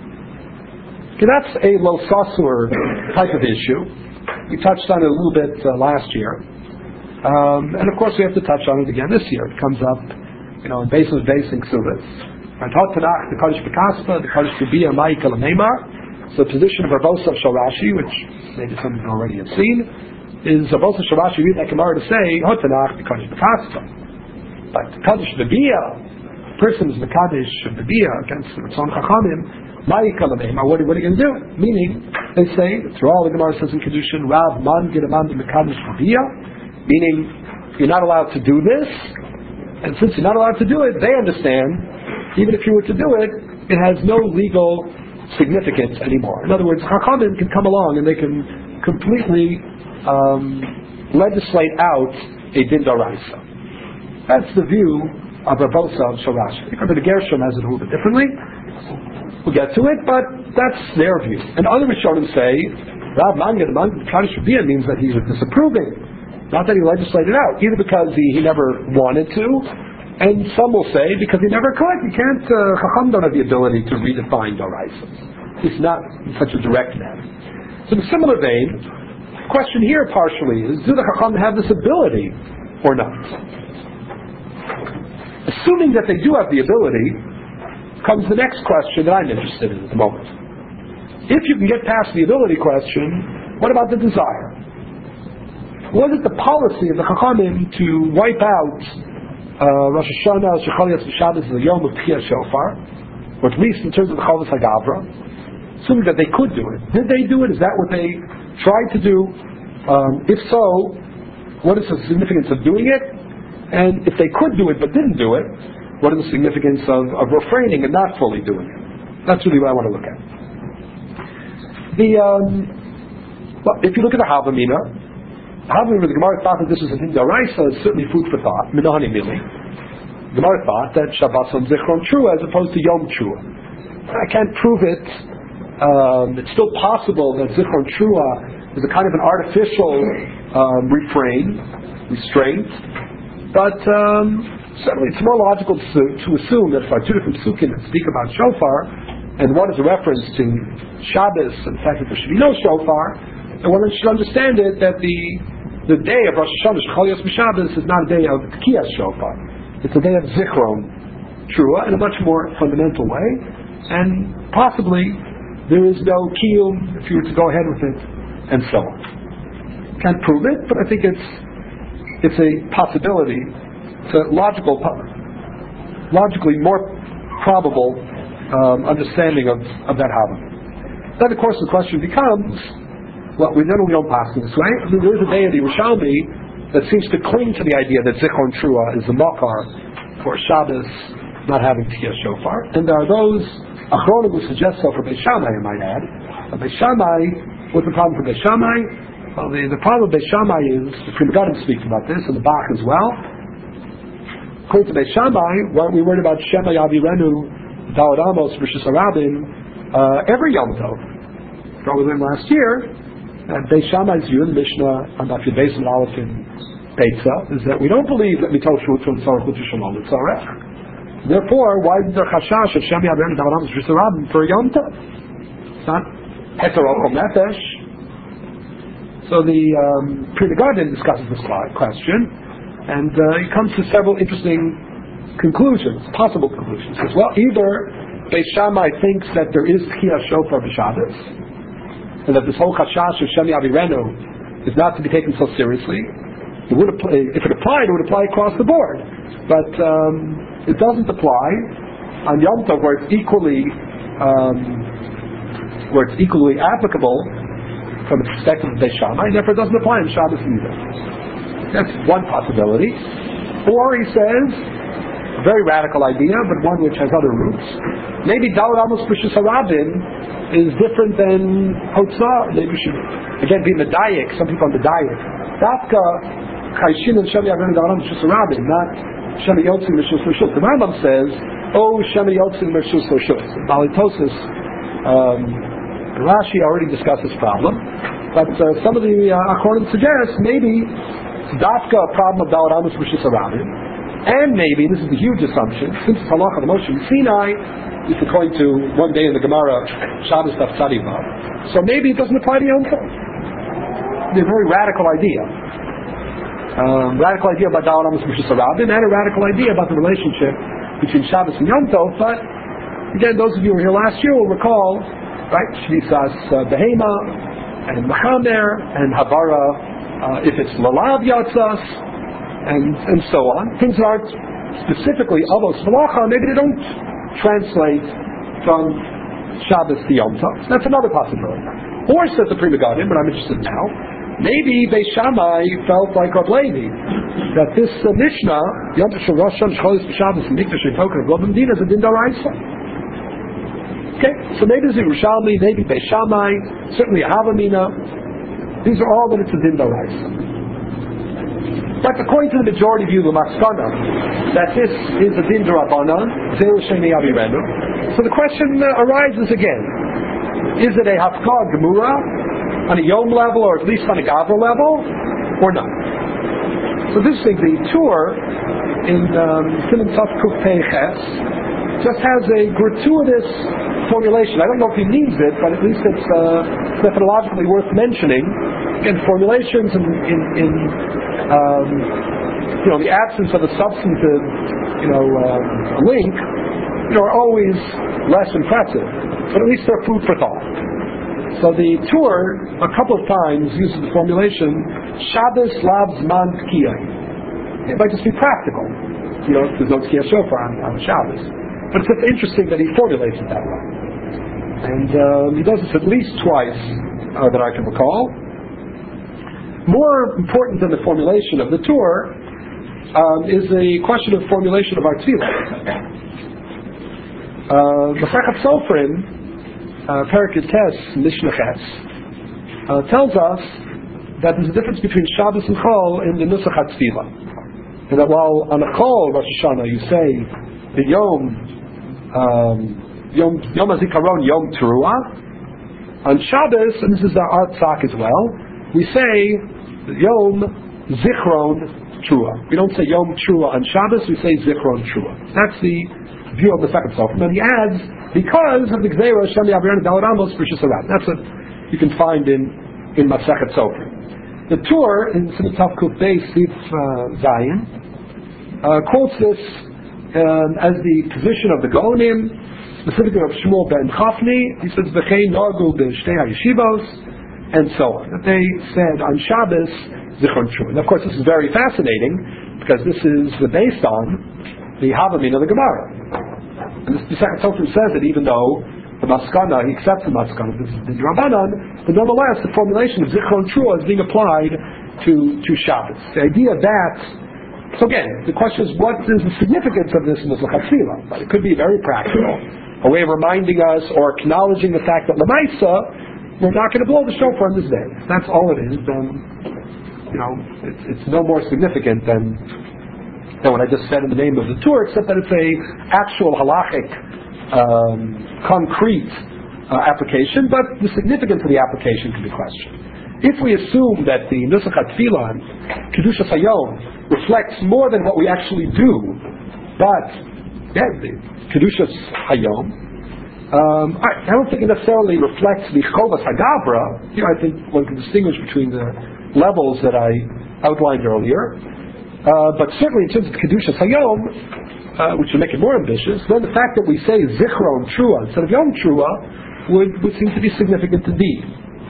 Okay, that's a Lo Sasur type of issue. We touched on it a little bit uh, last year. Um, and of course we have to touch on it again this year. It comes up, you know, in basis basing Ksubas. And Tot Tanakh, the Kodesh B'Kaspa, the Kodesh B'Biyah, Ma'ikal Neymar. So the position of Rav Osaf Sharashi, which maybe some of you already have seen, is Rav Osaf Sharashi read that Gemara to say Hot Tanakh the Kodesh B'Kaspa, but the Kodesh B'Biyah, person is the Kodesh B'Biyah against the Ratzon Chachamim. Ma'ikal Neymar. What are you going to do? Meaning, they say through all the Gemara says in Kedushin, Rav Man Gidaman the Kodesh B'Biyah, meaning you're not allowed to do this, and since you're not allowed to do it, they understand even if you were to do it, it has no legal significance anymore. In other words, Chachamim can come along and they can completely um, legislate out a Din D'Oraisa. That's the view of Rav Osaf Sharashi. The Gershom has it a little bit differently. We'll get to it, but that's their view. And other Rishonim say, Rav Manged Kodesh B'Biyah means that he's disapproving. Not that he legislated out, either because he, he never wanted to, and some will say because he never could. You can't, uh, Chacham don't have the ability to redefine D'Oraisa. It's not in such a direct manner. So in a similar vein, the question here partially is, do the Chacham have this ability or not? Assuming that they do have the ability, comes the next question that I'm interested in at the moment. If you can get past the ability question, what about the desire? Was it the policy of the Chachamim to wipe out uh, Rosh Hashanah, Shechalias, and Shabbos as the Yom of Tchiyas Shofar, or at least in terms of the Chavos HaGavra, assuming that they could do it? Did they do it? Is that what they tried to do? Um, if so, what is the significance of doing it? And if they could do it but didn't do it, what is the significance of, of refraining and not fully doing it? That's really what I want to look at. The um, well, if you look at the Havamina, Havamina, the Gemara thought that this is a Din D'Oraisa, is certainly food for thought. Minahani Mili. The Gemara thought that Shabbos on Zichron Trua as opposed to Yom Trua. I can't prove it. Um, it's still possible that Zichron Trua is a kind of an artificial um, refrain, restraint, but um, certainly it's more logical to, to assume that if our two different psukim that speak about shofar, and one is a reference to Shabbos and the fact that there should be no shofar, and one should understand it that the the day of Rosh Hashanah, Shechalios B'Shabbos, is not a day of Tkiyas shofar. It's a day of Zichron Trua in a much more fundamental way, and possibly there is no kiyum if you were to go ahead with it, and so on. Can't prove it, but I think it's it's a possibility. It's a logical, logically more probable um, understanding of, of that Havamina. Then, of course, the question becomes, well, we generally don't pass in this way. I mean, there is a deity, Yerushalmi, that seems to cling to the idea that Zichron Trua is the makar for Shabbos not having Tchiyas Shofar, and there are those Achronim who suggest so for Beis Shammai, I might add. But Beis Shammai, what's the problem for Beis Shammai? Well, the, the problem with Beis Shammai is, the Pri Megadim speaks about this, and the Bach as well. According to Beis Shammai, why aren't we worried about Shema Yavirenu, Daled Amos, Rishus Harabim, uh, every Yom Tov? What we learned last year, and Beis Shammai's view in the Mishnah on Daf Yud Beis and Aleph in Beitza is that we don't believe that Mitol Shut from Tzorach L'Tishalom L'Tzorech. Therefore, why is there chashash of Shema Yavirenu, Daled Amos, Rishus Harabim for Yom Tov? It's not Heterokol Nefesh. So the um, Pri Megadim discusses this question, and uh, he comes to several interesting conclusions, possible conclusions. He says, well, either Beis Shammai thinks that there is Tchiyas Shofar b'Shabbos, and that this whole chashash of Shem Yavirenu is not to be taken so seriously. It would apply, if it applied, it would apply across the board. But um, it doesn't apply on Yom Tov, where it's equally um, where it's equally applicable from the perspective of Beis Shammai, and therefore it doesn't apply on Shabbos either. That's one possibility. Or he says, a very radical idea, but one which has other roots. Maybe Daled Amos Rishus Harabim is different than Hotzah. Maybe we should, again, be medayik. Some people are medayik. Dafka Chayshin and Shem Yavirenu Daled Amos Rishus Harabim, not Shem Yotzim Rishus Rishus. The Rambam says, oh, Shem Yotzim Rishus Rishus. Balitosis, um, Rashi already discussed this problem, but uh, some of the uh, Achronim suggest maybe Dafka a problem of Daled Amos Rishus Harabim. And maybe, this is the huge assumption, since it's halacha the Moshe Sinai, it's according to one day in the Gemara, Shabbos Daf Tzadi Vav. So maybe it doesn't apply to Yom Tov. It's a very radical idea. Um, radical idea about Daled Amos Rishus Harabim, and a radical idea about the relationship between Shabbos and Yom Tov. But again, those of you who were here last year will recall, right, Shvisas uh, Behema, and Machamer, and Havara, uh, if it's Lalav Yatzas, And, and so on. Things that aren't specifically Avos Malacha, maybe they don't translate from Shabbos to Yom Tov. That's another possibility. Or, says the Pri Megadim, but I'm interested now, maybe Beis Shammai felt like Rav Levi, that this uh, Mishnah, Yom Tov Shel Rosh Hashanah Shechalios B'Shabbos and Mikdash Sheitoken of Rabban Din is a Din D'Oraisa. Okay, so maybe it's a Yerushalmi, maybe Beis Shammai, certainly a Havamina. These are all that it's a Din D'Oraisa. But according to the majority view of the Maskana, that this is a din d'Rabbanan, Zeu Sheni Yavirenu. So the question uh, arises again: is it a hafkah gemura on a yom level, or at least on a gavra level, or not? So this thing, the tour in Siman Tov Kuf Pei Ches, just has a gratuitous formulation. I don't know if he means it, but at least it's uh, methodologically worth mentioning. Again, formulations in, in, in um, you know, the absence of a substantive, you know, uh, link you know, are always less impressive, but at least they're food for thought. So the Tur, a couple of times, uses the formulation, Shabbos lav zman tkiyah. It might just be practical. You know, there's no tkiyah shofar on, on Shabbos. But it's just interesting that he formulates it that way. And um, he does this at least twice uh, that I can recall. More important than the formulation of the Tur um, is the question of formulation of our tefillah. Uh, Masechet Sofrim, uh, Perek Tes, Mishnah Ches, uh, tells us that there's a difference between Shabbos and Chol in the Nusach HaTefillah. And that while on a Chol, Rosh Hashanah, you say the Yom, um, Yom, Yom HaZikaron, Yom Teruah, on Shabbos, and this is the Artzak as well, we say Yom Zichron Trua. We don't say Yom Trua on Shabbos, we say Zichron Trua. That's the view of the second Sofrim. And he adds, because of the Gzeira Shem Yaviran Dalad Amos Rishus Harab. That's what you can find in, in Masechet Sofrim. The Tur, in Siman Tav Kuf Beis Sif Zayin, uh, quotes this um, as the position of the Gaonim, specifically of Shmuel ben Chafni. He says, V'chein Norgu B'shtei HaYeshivos, and so on. That they said on Shabbos, Zichron Trua. And of course this is very fascinating, because this is based on the Havamin of the Gemara. And this, the second Sofrim says that even though the Maskana, he accepts the Maskana, this is the Rabbanan, but nonetheless the formulation of Zichron Trua is being applied to, to Shabbos. The idea that, so again, the question is, what is the significance of this in the Lechatchila? It could be very practical, a way of reminding us or acknowledging the fact that Lamaisa, we're not going to blow the shofar on this day. If that's all it is, then, you know, it's, it's no more significant than, than what I just said in the name of the Tur, except that it's a actual halachic, um, concrete uh, application, but the significance of the application can be questioned. If we assume that the Nusach HaTefillah and Kedushas Hayom reflects more than what we actually do, but, yeah, the Kedushas Hayom, Um, I, I don't think it necessarily reflects the Chovas Hagavra. Here I think one can distinguish between the levels that I outlined earlier. Uh, but certainly in terms of Kedushas Hayom, uh, which would make it more ambitious, then the fact that we say Zichron Trua instead of Yom Trua would, would seem to be significant indeed.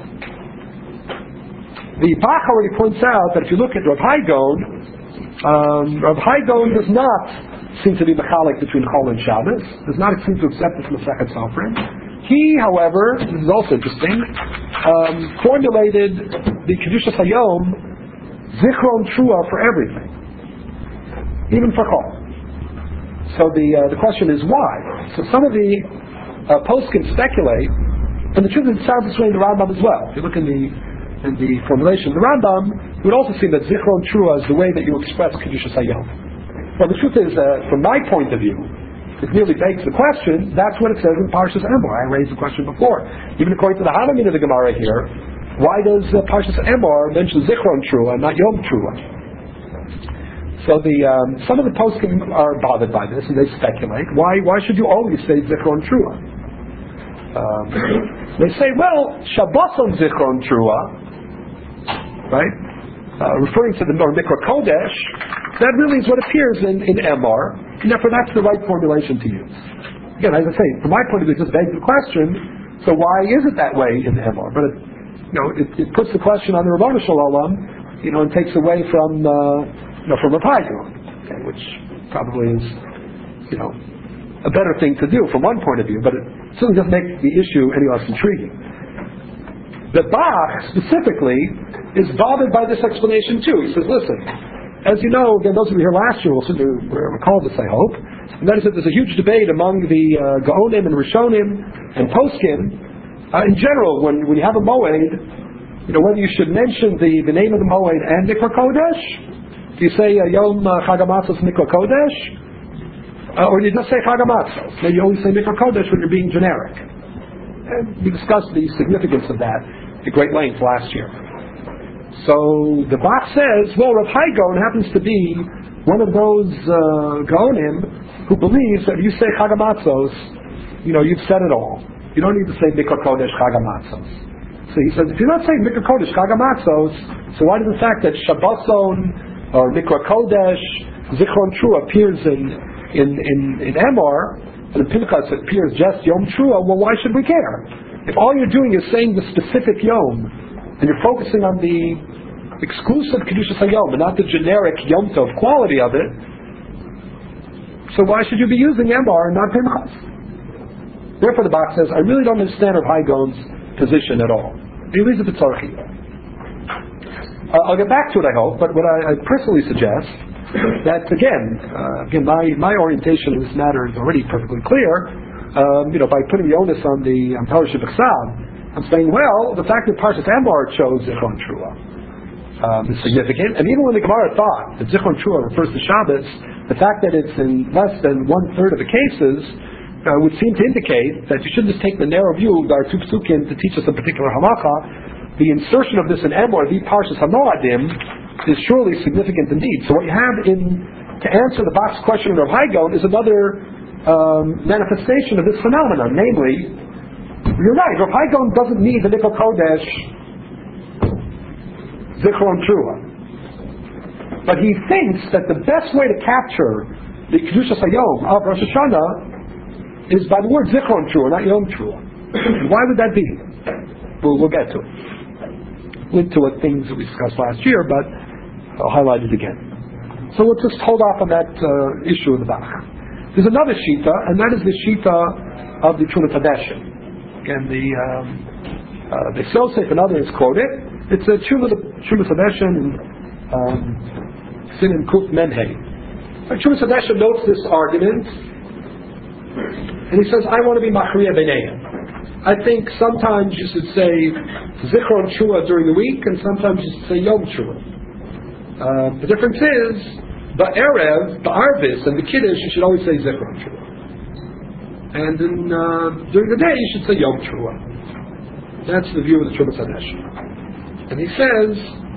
The Bach already points out that if you look at Rav Haigon, um, Rav Haigon does not seem to be mechalik between Chol and Shabbos, does not seem to accept this Masechet Sofrim. He, however, this is also interesting, um, formulated the Kedushas Hayom Zichron Trua for everything, even for Chol. So the uh, the question is why? So some of the uh, poskim speculate, and the truth is it sounds this way in the Rambam as well. If you look in the in the formulation of the Rambam, it would also seem that Zichron Trua is the way that you express Kedushas Hayom. Well, the truth is, uh, from my point of view, it merely begs the question, that's what it says in Parshas Emor. I raised the question before. Even according to the Hanamin of the Gemara here, why does uh, Parshas Emor mention Zichron Trua and not Yom Trua? So the um, some of the poskim are bothered by this, and they speculate, why why should you always say Zichron Trua? Um, they say, well, Shabboson Zichron Trua, right? Uh, referring to the or Mikra Kodesh, that really is what appears in, in Emor, and therefore that's the right formulation to use. Again, as I say, from my point of view, it just begs the question, so why is it that way in Emor? But it, you know, it, it puts the question on the Rabbanu Shalom, you know, and takes away from, uh, you know, from Rav Haigon, okay, which probably is, you know, a better thing to do from one point of view, but it certainly doesn't make the issue any less intriguing. The Bach, specifically, is bothered by this explanation too. He says, listen, as you know, again, those of you here last year will certainly recall this, I hope, and that is that there's a huge debate among the uh, Gaonim and Rishonim and Poskim, uh, in general, when, when you have a Moed, you know, whether you should mention the, the name of the Moed and Mikra Kodesh, do you say uh, Yom uh, Chag HaMatzos Mikra Kodesh, uh, or do you just say Chag HaMatzos? Maybe you always say Mikra Kodesh when you're being generic. And we discussed the significance of that at great length last year. So the Bach says, well, Rav Haigon happens to be one of those uh, Gaonim who believes that if you say Chag HaMatzos, you know, you've said it all. You don't need to say Mikra Kodesh Chag HaMatzos. So he says, if you're not saying Mikra Kodesh Chag HaMatzos, so why does the fact that Shabboson or Mikra Kodesh, Zichron Trua appears in in in, in Emor, and in Pinchas it appears just Yom Trua, well, why should we care? If all you're doing is saying the specific Yom, and you're focusing on the exclusive Kedushas HaYom, and not the generic Yom Tov quality of it, so why should you be using Emor and not Pinchas? Therefore the Bach says, I really don't understand Rav Hai Gaon's position at all. He leaves it to Tzorchi. Uh, I'll get back to it, I hope, but what I, I personally suggest, that again, uh, again, my, my orientation in this matter is already perfectly clear. Um, you know, by putting the onus on the um, Parashah B'Chsav, I'm saying, well, the fact that Parshas Emor chose Zichron Trua um, is significant, and even when the Gemara thought that Zichron Trua refers to Shabbos, the fact that it's in less than one third of the cases uh, would seem to indicate that you shouldn't just take the narrow view of our two psukim to teach us a particular halacha. The insertion of this in Emor, the Parshas HaMoadim, is surely significant indeed. So what you have in, to answer the Bach's question of Rav Hai Gaon is another um, manifestation of this phenomenon. Namely, you're right, Rav Hai Gaon doesn't need the Nikol Kodesh Zichron Trua. But he thinks that the best way to capture the Kedushas HaYom of Rosh Hashanah is by the word Zichron Trua, not Yom Trua. Why would that be? We'll, we'll get to it. Linked to what things that we discussed last year, but I'll highlight it again. So let's just hold off on that uh, issue of the Bach. There's another Shita, and that is the Shita of the Trumas Hadeshim. Again, the um, uh, the Yosef and others quote it. It's a Trumas Hadeshim and um, Sin and Kuf Menhei. Trumas Hadeshim notes this argument, and he says, I want to be Machriya B'neihem. I think sometimes you should say Zichron Trua during the week, and sometimes you should say Yom Trua. Uh, the difference is, Ba'erev, Ba'arvis, and the Kiddush, you should always say Zichron Trua. And in, uh, during the day, you should say Yom Trua. That's the view of the Trumas Hadeshim. And he says,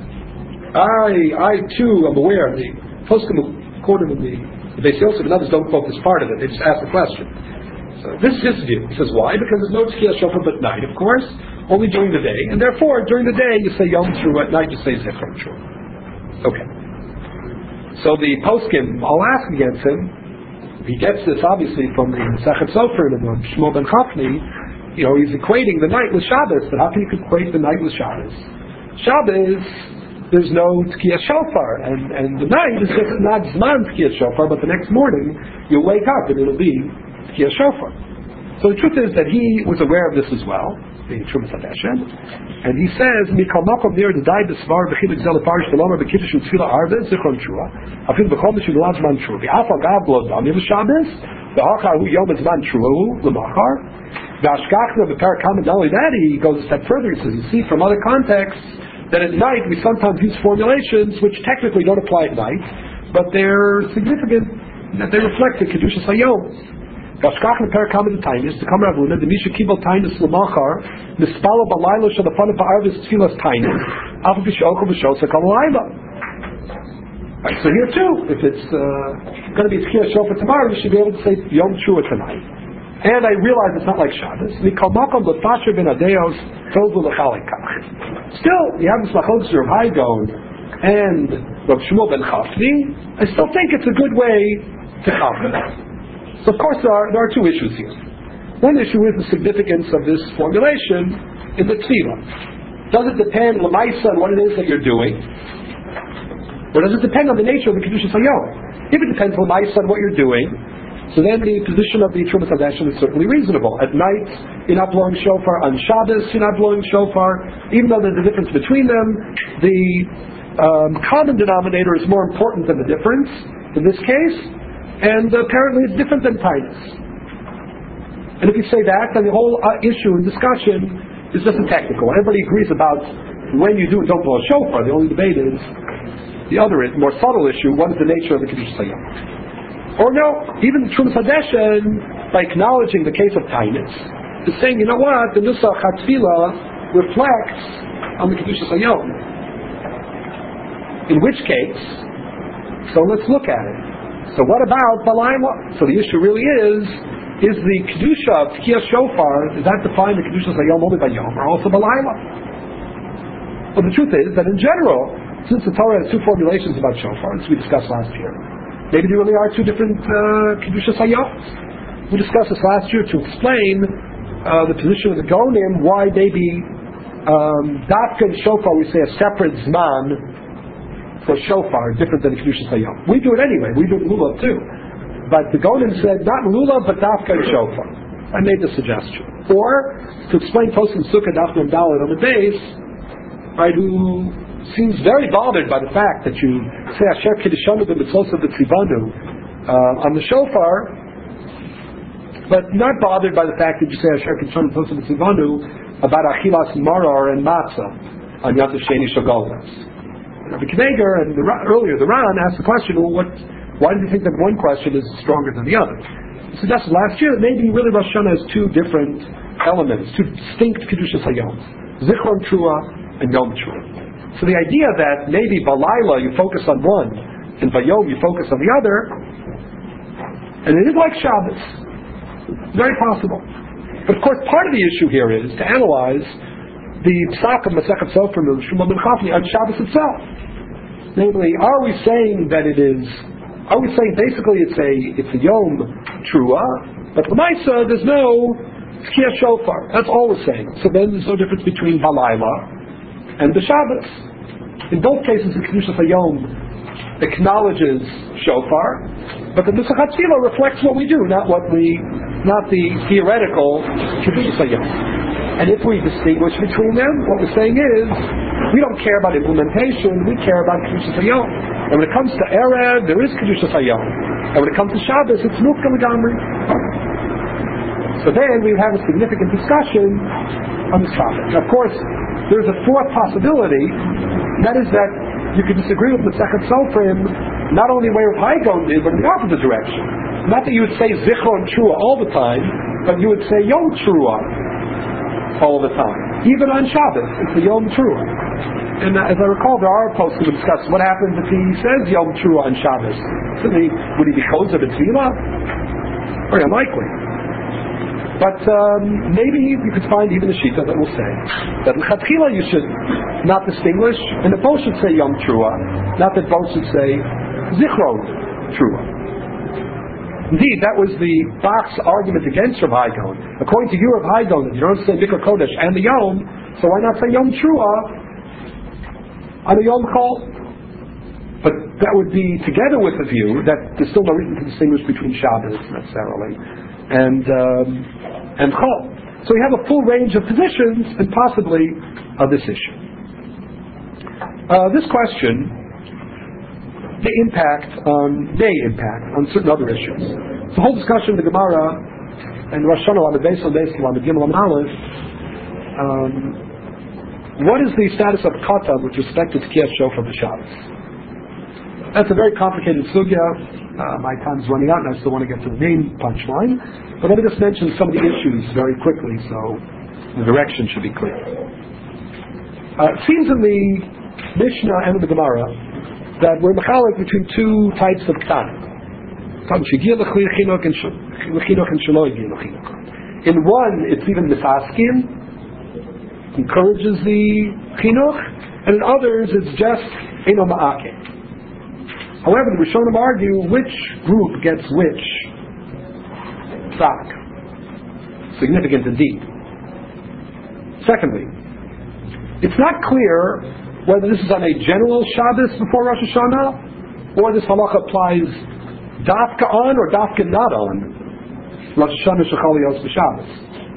I, I too am aware, the Poskim quoted in the, the Beis Yosef and others don't quote this part of it, they just ask the question. So this is his view. He says, why? Because there's no Tkiyah Shofar but night, of course, only during the day. And therefore, during the day, you say Yom Trua, at night you say Zichron Trua. Okay. So the poskim, I'll ask against him, he gets this obviously from the Sechet Sofer and the Shmuel ben Chafni, you know, he's equating the night with Shabbos, but how can you equate the night with Shabbos? Shabbos, there's no Tkiyah Shofar, and, and the night is just not Zman Tkiyah Shofar, but the next morning, you'll wake up and it'll be Tkiyah Shofar. So the truth is that he was aware of this as well, the Trumas Hadeshim, and he says, "Mikol makom near the day besvar b'chilik zel parish v'lomer b'kiddush u'tefila arba zichron trua, afil b'chol mishul lav zman trua. V'afal gav lo dami v'Shabbos, v'hachar hu yom zman trua l'machar, v'ashkachna v'perakam." Not only that, he goes a step further. He says, "You see from other contexts that at night we sometimes use formulations which technically don't apply at night, but they're significant, that they reflect the kedushas hayom." Vashkach leperakam the tainis to come Ravuna the misha kibel tainis l'machar mispalo balaylo shalafana ba'arvis tfilas tainis afu b'shoko b'shosa kol layla. Right, so here too, if it's uh, going to be tkiyah shofar tomorrow, you should be able to say Yom Trua tonight. And I realize it's not like Shabbos. Mikol makom l'fasher ben adeos tovu l'chalikach. Still, you have this lachos of Hai Gaon and Rav Shmuel ben Chafni. I still think it's a good way to cover that. So of course there are, there are two issues here. One issue is the significance of this formulation in the tefillah. Does it depend l'maisa on what it is that you're doing? Or does it depend on the nature of the kedushas hayom? If it depends l'maisa on what you're doing, so then the position of the Trumas Hadeshim is certainly reasonable. At night, you're not blowing shofar. On Shabbos, you're not blowing shofar. Even though there's a difference between them, the um, common denominator is more important than the difference in this case. And apparently it's different than Tainus. And if you say that, then the whole uh, issue and discussion is just a technical. Everybody agrees about when you do and don't blow a shofar. The only debate is the other, more subtle issue, what is the nature of the Kedushas Hayom? Or no, even the Trumas Hadeshim, by acknowledging the case of Tainus, is saying, you know what, the Nusach HaTfilah reflects on the Kedushas Hayom. In which case, so let's look at it. So what about Balayla? So the issue really is, is the Kedusha of Tkiyah Shofar, is that defined the Kedushas Hayom only by Yom, or also Balayla? Well, the truth is that in general, since the Torah has two formulations about Shofar, as we discussed last year, maybe there really are two different uh, Kedushas Hayoms. We discussed this last year to explain uh, the position of the Gaonim, why maybe um, Dafka and Shofar, we say a separate Zman for Shofar, different than Kedushas Hayom. We do it anyway, we do it in Lulav too. But the Gaonim said, not in Lulav, but Dafka and Shofar. I made the suggestion. Or, to explain Tosin Sukkah, Dafka and Dalet on the base, right, who seems very bothered by the fact that you say Asher Kiddishanu b'mitzvos of the Tzivanu uh, on the Shofar, but not bothered by the fact that you say Asher Kiddishanu b'mitzvos of the Tzivanu about Achilas Maror and Matzah on Yom Sheni Shogolas. Rabbi Kneger and the, earlier the Ran asked the question, well, what, why do you think that one question is stronger than the other? He suggested last year that maybe really Rosh Hashanah has two different elements, two distinct Kedushas Hayom, Zichron Trua and Yom Trua. So the idea that maybe Balayla you focus on one and Vayom you focus on the other, and it is like Shabbos, very possible. But of course part of the issue here is to analyze the Psak of Masechet Sofrim of Shmuel ben Chafni on Shabbos itself. Namely, are we saying that it is, are we saying basically it's a it's a Yom Trua, but the Maisa there's no Tkiyah Shofar. That's all we're saying. So then there's no difference between Balayla and the Shabbos. In both cases, the Kedushas Hayom acknowledges Shofar, but the Nusach HaTfilah reflects what we do, not what we, not the theoretical Kedushas Hayom. And if we distinguish between them, what we're saying is, we don't care about implementation, we care about Kedushas Hayom. And when it comes to Erev, there is Kedushas Hayom. And when it comes to Shabbos, it's Nukka L'Gamri. So then we have a significant discussion on this topic. Now, of course, there's a fourth possibility, and that is that you could disagree with the Masechet Sofrim, not only where Rav Hai did, but in the opposite direction. Not that you would say Zichron Trua all the time, but you would say Yom Trua all the time. Even on Shabbos, it's the Yom Trua. And uh, as I recall, there are posts to discuss what happens if he says Yom Trua on Shabbos. Would he, would he be Chozer B'Tfilah? Very unlikely. But um, maybe you could find even a shita that will say that l'chatchila you should not distinguish, and that both should say Yom Trua, not that both should say Zichron Trua. Indeed, that was the Bach's argument against Rav Hai Gaon. According to you, Rav Hai Gaon, you don't say Mikra Kodesh and the Yom, so why not say Yom Trua on a Yom Chol? But that would be together with the view that there's still no reason to distinguish between Shabbos necessarily and um, and Chol. So we have a full range of positions and possibly of this issue. Uh, this question may impact on may impact on certain other issues. The whole discussion of the Gemara and Rosh Hashanah on the Beis on Beis on the Gimel on Aleph. Um, what is the status of Katan with respect to Tkiyas Shofar b'Shabbos? That's a very complicated sugya. Uh, my time's running out, and I still want to get to the main punchline. But let me just mention some of the issues very quickly, so the direction should be clear. Uh, it seems in the Mishnah and in the Gemara that we're mechalek between two types of katan. In one, it's even misaskin, encourages the chinuch, and in others, it's just eno ma'ake. However, the Rishonim argue which group gets which psak. Significant indeed. Secondly, it's not clear whether this is on a general Shabbos before Rosh Hashanah, or this halacha applies dafka on or dafka not on Rosh Hashanah Shechol Yos B'Shabbos.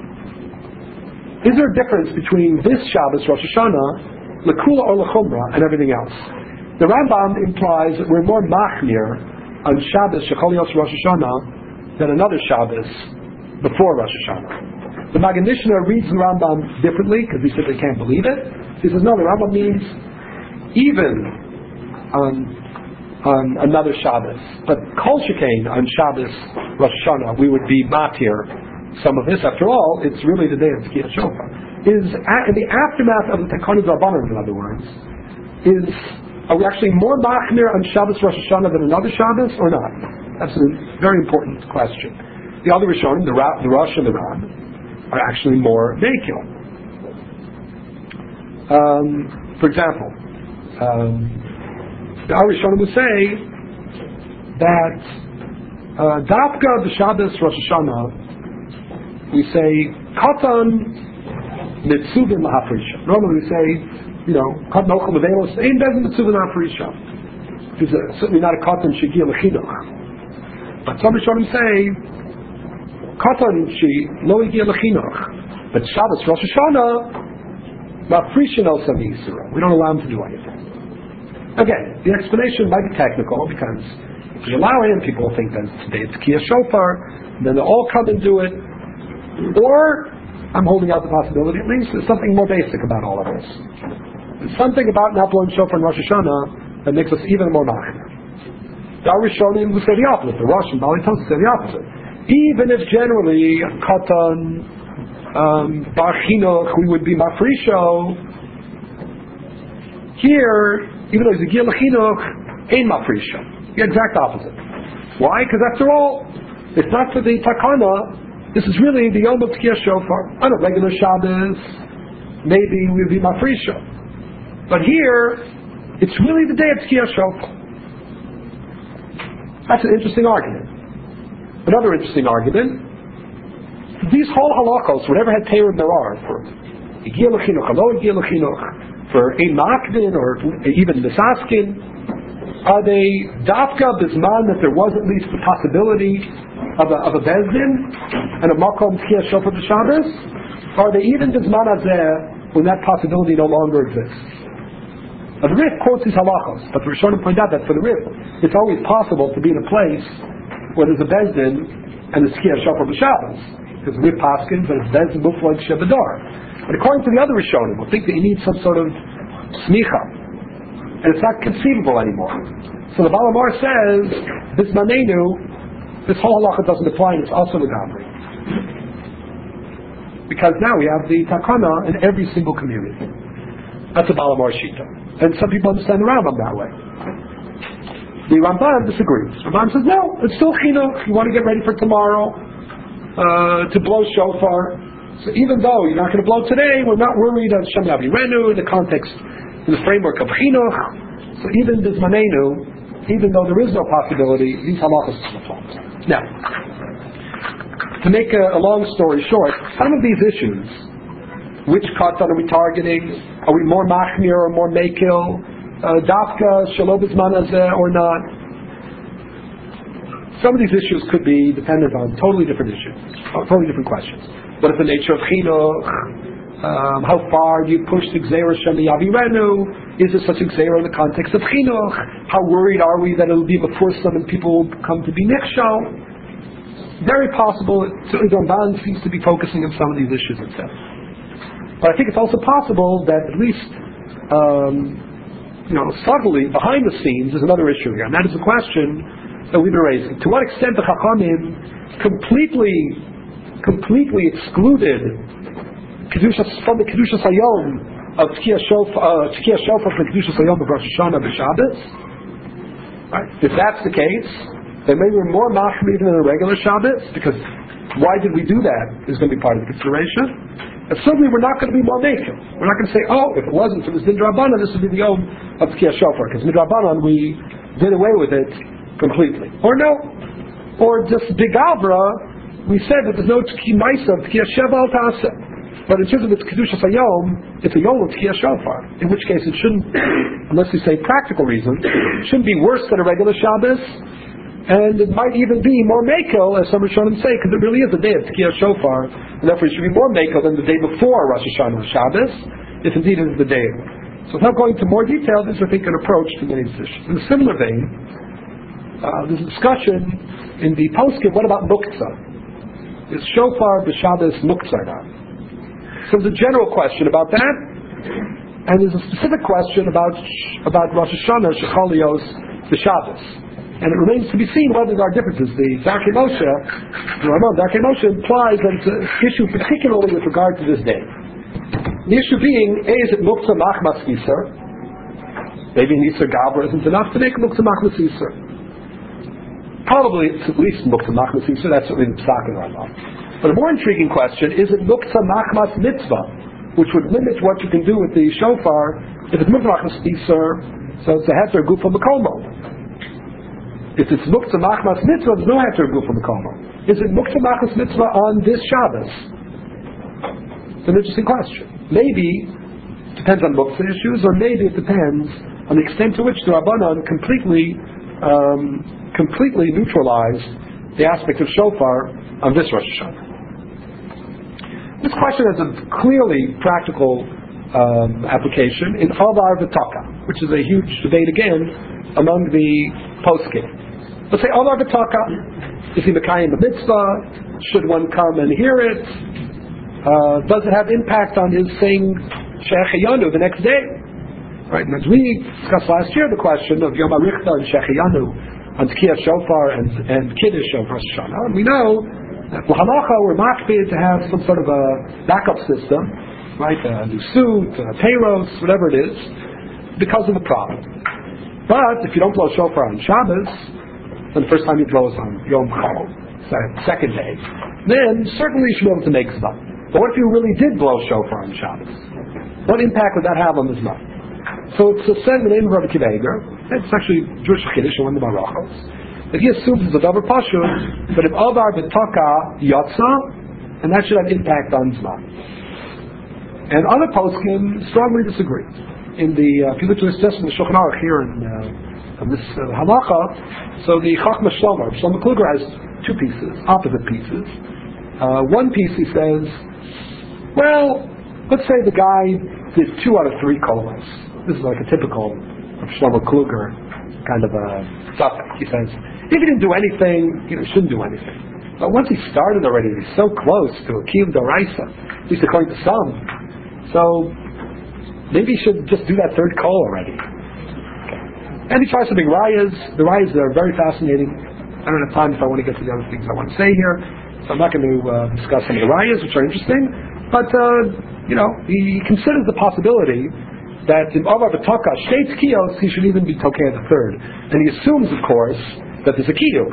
Is there a difference between this Shabbos, Rosh Hashanah, L'Kula or L'Chumra, and everything else? The Rambam implies that we're more machmir on Shabbos Shechol Yos Rosh Hashanah than another Shabbos before Rosh Hashanah. The Magen Mishnah reads the Rambam differently because he simply can't believe it. He says, no, the Rambam means even on, on another Shabbos. But Kol Shekain on Shabbos, Rosh Hashanah, we would be matir some of this. After all, it's really the day of Tkiyas Shofar. Is in the aftermath of the Takana D'Rabbanan, in other words, is are we actually more machmir on Shabbos Rosh Hashanah than another Shabbos, or not? That's a very important question. The other Rishonim, the, Ra- the Rosh and the Ram, are actually more makil. Um, for example, um, the Rishonim would say that uh, Dafka b'Shabbos Rosh Hashanah, we say Katan Mitzuvim Hafrisha. Normally we say, you know, Katan Ochel Mevelos Ein Bezin Mitzuvim Hafrisha. It's certainly not a Katan Shegia Lechinuch. But some Rishonim say Katan She Lo Egia Lechinuch. But Shabbos Rosh Hashanah Mafrisha No Savi Yisra. We don't allow him to do anything. Again, the explanation might be technical because if we allow him, people will think that today it's Kiyah Shofar, then they'll all come and do it. Or, I'm holding out the possibility, at least there's something more basic about all of this. There's something about not blowing Shofar in Rosh Hashanah that makes us even more machmir. The Rishonim who say the opposite, the Rosh and Bali Tosa say the opposite. Even if generally, Katan, um, Bar Chinuch, we would be Mafrisho, here, even though he's a Gil Chinuch, ain't Mafrisha. The exact opposite. Why? Because after all, it's not for the Takana, this is really the Yom of Tkiyah Shofar. On a regular Shabbos, maybe we'd be Mafrisha. But here, it's really the day of Tkiyah Shofar. That's an interesting argument. Another interesting argument, these whole halachos, whatever had Terim there are, for Gil Chinuch, Halo Gil Chinuch, for Ein Makdin or even Nisaskin, are they dafka bisman that there was at least the possibility of a, of a bezdin and a makom tkiyah shofar b'Shabbos? Or are they even bisman hazeh when that possibility no longer exists? Now the Rif quotes these halachos, but the Rishonim point out that for the Rif, it's always possible to be in a place where there's a bezdin and a tkiyah shofar b'Shabbos, because the Rif paskins and it's bezdin muflag shebadar. But according to the other Rishonim, we think that you need some sort of smicha. And it's not conceivable anymore. So the Balamar says, this manenu, this whole halacha doesn't apply, and it's also legamri. Because now we have the takana in every single community. That's a Balamar shita. And some people understand the Rambam that way. The Ramban disagrees. Ramban says, no, it's still chinuch. You want to get ready for tomorrow, uh, to blow shofar. So even though you're not going to blow today, we're not worried on Shem Yavirenu in the context, in the framework of chinuch. So even bismanenu, even though there is no possibility, these halachas apply. Now, to make a, a long story short, some of these issues, which katan are we targeting? Are we more machmir or more mekil? Uh, dafka, shelo bisman hazeh or not? Some of these issues could be dependent on totally different issues, totally different questions. What is the nature of chinuch? Um, how far do you push the gzeira shem yavirenu? Is there such a gzeira in the context of chinuch? How worried are we that it will be before some and people will come to be nichshal? Very possible. Certainly, the Ramban seems to be focusing on some of these issues itself. But I think it's also possible that at least, um, you know, subtly behind the scenes is another issue here, and that is the question that we've been raising: to what extent the Chachamim completely. completely excluded Kedushas, from the Kedushas Hayom of Tkiyah Shofar uh, from the Kedushas Hayom of Rosh Hashanah b'Shabbos. Right? If that's the case, then maybe we're more machmir even than a regular Shabbos, because why did we do that is going to be part of the consideration. And certainly we're not going to be more naked. We're not going to say, oh, if it wasn't for this Midrabanan, this would be the Yom of Tkiyah Shofar, because Midrabanan we did away with it completely. Or no, or just Bigavra, we said that there's no Tkiyah Maisa of Tkiyah Sheva al Ta'aseh. But in terms of its Kedushas Hayom, it's a Yom of Tkiyah Shofar. In which case it shouldn't, unless we say practical reasons, it shouldn't be worse than a regular Shabbos. And it might even be more Mekel, as some Rishonim say, because it really is a day of Tkiyah Shofar. And therefore it should be more Mekel than the day before Rosh Hashanah Shabbos, if indeed it is the day. So without going into more detail, this is, I think, an approach to many issues. In a similar vein, uh, there's a discussion in the poskim, what about Muktzah? Is shofar b'Shabbos muktzah or not? So there's a general question about that, and there's a specific question about about Rosh Hashanah shechalios b'Shabbos, and it remains to be seen whether there are differences. The Darkei Moshe, the Ramon Darkei Moshe implies that it's an issue particularly with regard to this day. The issue being, A, is it muktzah machmas iser? Maybe Nisar Gabra isn't enough to make muktzah machmas iser. Probably it's at least Muktzah Machmas Yisur, that's certainly the Psak in Rambam. But a more intriguing question, is it Muktzah Machmas Mitzvah, which would limit what you can do with the shofar, if it's Muktzah Machmas Yisur, so it's a Heter Gufa Makomo. if it's muktzah machmas mitzvah, there's no heter gufa mekomo. Is it muktzah machmas mitzvah on this Shabbos? It's an interesting question. Maybe it depends on muktzah issues, or maybe it depends on the extent to which the Rabbanan completely, um, completely neutralized the aspect of shofar on this Rosh Hashanah. This question has a clearly practical um, application in Avar V'Taka, which is a huge debate again among the poskim. Let's say Avar V'Taka, is he Mekayim a mitzvah? Should one come and hear it? Uh, does it have impact on his saying Shechayanu the next day? Right, and as we discussed last year, the question of Yom HaRichta and Shechayanu on Tkiyah Shofar and, and Kiddush of Rosh Hashanah, and we know that L'halacha we're makpid to have some sort of a backup system, right, a new suit, a payros, whatever it is, because of the problem. But if you don't blow shofar on Shabbos, then the first time you blow is on Yom Chol, second day, then certainly you should be able to make zman. But what if you really did blow shofar on Shabbos? What impact would that have on the zman? So it's said in the name of Rabbi Akiva Eiger, it's actually Jewish Chiddush in one of the Barachos, that he assumes it's a double pashut, but if Avar B'Taka Yotza, and that should have impact on Zman. And other poskim strongly disagree. In the, uh, if you look at this just in the Shulchan Aruch here in, uh, in this uh, halacha, so the Chachma Shlomo, Shlomo Kluger has two pieces, opposite pieces. Uh, one piece he says, well, let's say the guy did two out of three kolas. This is like a typical of Shlomo Kluger kind of a suffix. He says, if he didn't do anything, you know, he shouldn't do anything. But once he started already, he's so close to a Kiyum D'Oraisa, at least according to some. So maybe he should just do that third call already. Okay. And he tries to bring rayas. The rayas are very fascinating. I don't have time if I want to get to the other things I want to say here. So I'm not going to uh, discuss some of the rayas, which are interesting. But, uh, you know, he considers the possibility that in Avar B'Taka, Shteitz Kiyos, he should even be Tokei the third. And he assumes, of course, that there's a Kiyum.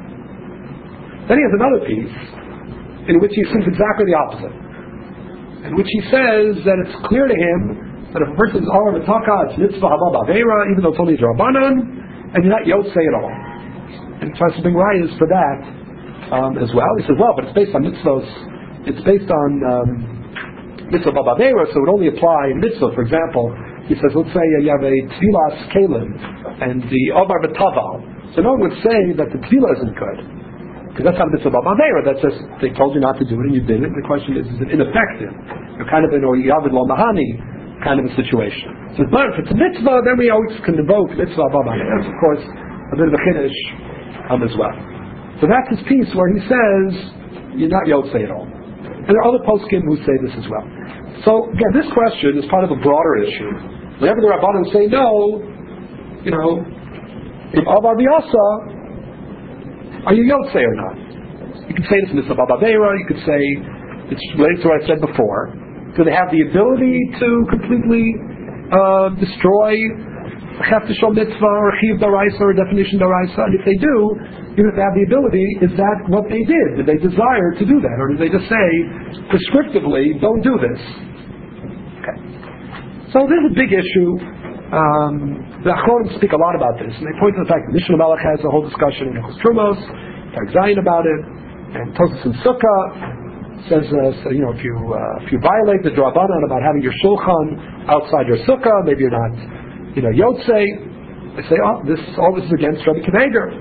Then he has another piece in which he assumes exactly the opposite. In which he says that it's clear to him that if a person is Avar B'Taka, it's Mitzvah Haba B'Aveira, even though it's only Drabanan, and you're not Yotzei at all. And he tries to bring rayas for that um, as well. He says, well, but it's based on mitzvahs. It's based on um, mitzvah babavera, so it would only apply in mitzvah. For example, he says, let's say uh, you have a tvilas kalim and the avar b'taval. So no one would say that the tvila isn't good, because that's not mitzvah babavera. That's just they told you not to do it and you did it. The question is, is it ineffective? You're kind of in or yavid lo mahani kind of a situation. So but if it's a mitzvah, then we always can invoke mitzvah babavera. That's of course a bit of a chiddush um, as well. So that's his piece where he says you're not yotzei at all. And there are other poskim who say this as well. So again, this question is part of a broader issue. Whenever the Rabbanim say no, you know, if Avar V'Yasa, are you Yotzei or not? You can say this in Mitzvah Babavera, you could say it's related to what I said before. Do they have the ability to completely uh, destroy Chefta Shel Mitzvah or Chiv D'Oraisa or definition D'Oraisa? And if they do, even if they have the ability, is that what they did? Did they desire to do that? Or did they just say, prescriptively, don't do this? Okay. So this is a big issue. Um, the Achronim speak a lot about this, and they point to the fact that Mishnah Melech has a whole discussion in Echos Trumos, Tarek Zayin about it, and Tosfos in Sukkah says, uh, so, you know, if you uh, if you violate the Drabanan about having your shulchan outside your sukkah, maybe you're not, you know, Yotzei. They say, oh, this all this is against Rabbi Akiva Eiger.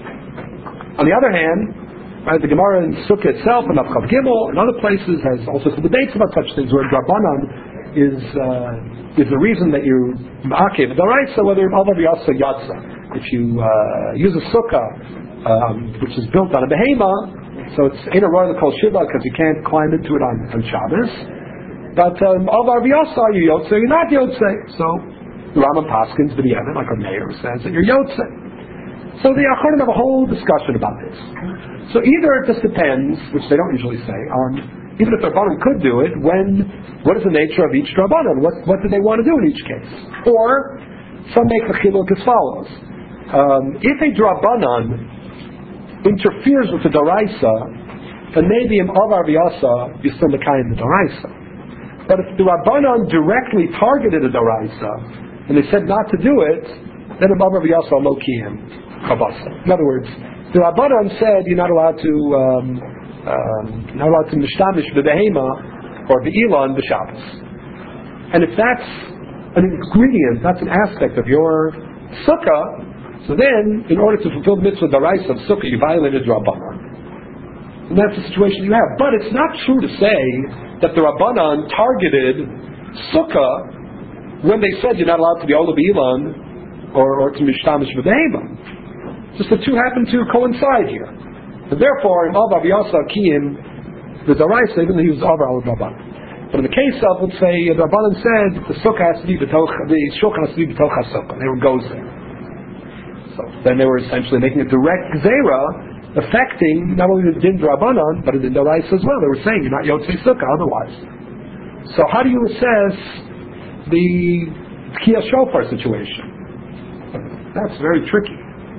On the other hand, right, the Gemara in Sukkah itself, and Avchav Gimel, and other places, has all sorts of debates about such things, where Drabanan is uh, is the reason that you ma'akev d'oraisa, whether Avar V'Yasa Yatsa. If you uh, use a sukkah um, which is built on a behema, so it's in a royal called shiva because you can't climb into it on, on Shabbos. But um, Avar V'Yasa, you Yotzei, you're not Yotzei. So the Rambam Paskins, the B'diavad, like our mayor says, that you're Yotzei. So the Achronim have a whole discussion about this. So either it just depends, which they don't usually say, on even if the Rabbanan could do it, when, what is the nature of each Rabbanan? What, what do they want to do in each case? Or, some make the chiluk as follows. Um, if a Rabbanan interferes with the Doraisa, then maybe in Avar V'Yasa, you still Mekayim the Doraisa. But if the Rabbanan directly targeted the Doraisa, and they said not to do it, then in Avar V'Yasa lo kiyim. chabasa. In other words, the Rabbanan said you're not allowed to um, um, not allowed to mishtamish b'behema or b'ilon b'Shabbos. And if that's an ingredient, that's an aspect of your sukkah, so then, in order to fulfill the mitzvah daraisa of sukkah, you violated Rabbanan. And that's the situation you have. But it's not true to say that the Rabbanan targeted sukkah when they said you're not allowed to be ola b'ilon or, or to mishtamish b'behema. Just the two happen to coincide here. And therefore, in Alvar Vyasa Kiyim, the daraisa, even though he was over al Rabbanan. But in the case of, let's say, the Rabbanan said the sukkah has to be b'toch, the shulchan has to be b'toch ha-sukkah. They were goes there. So then they were essentially making a direct gzeira, affecting not only the din Rabbanan, but the daraisa as well. They were saying you're not yotzei sukkah otherwise. So how do you assess the Tkiyah Shofar situation? That's very tricky.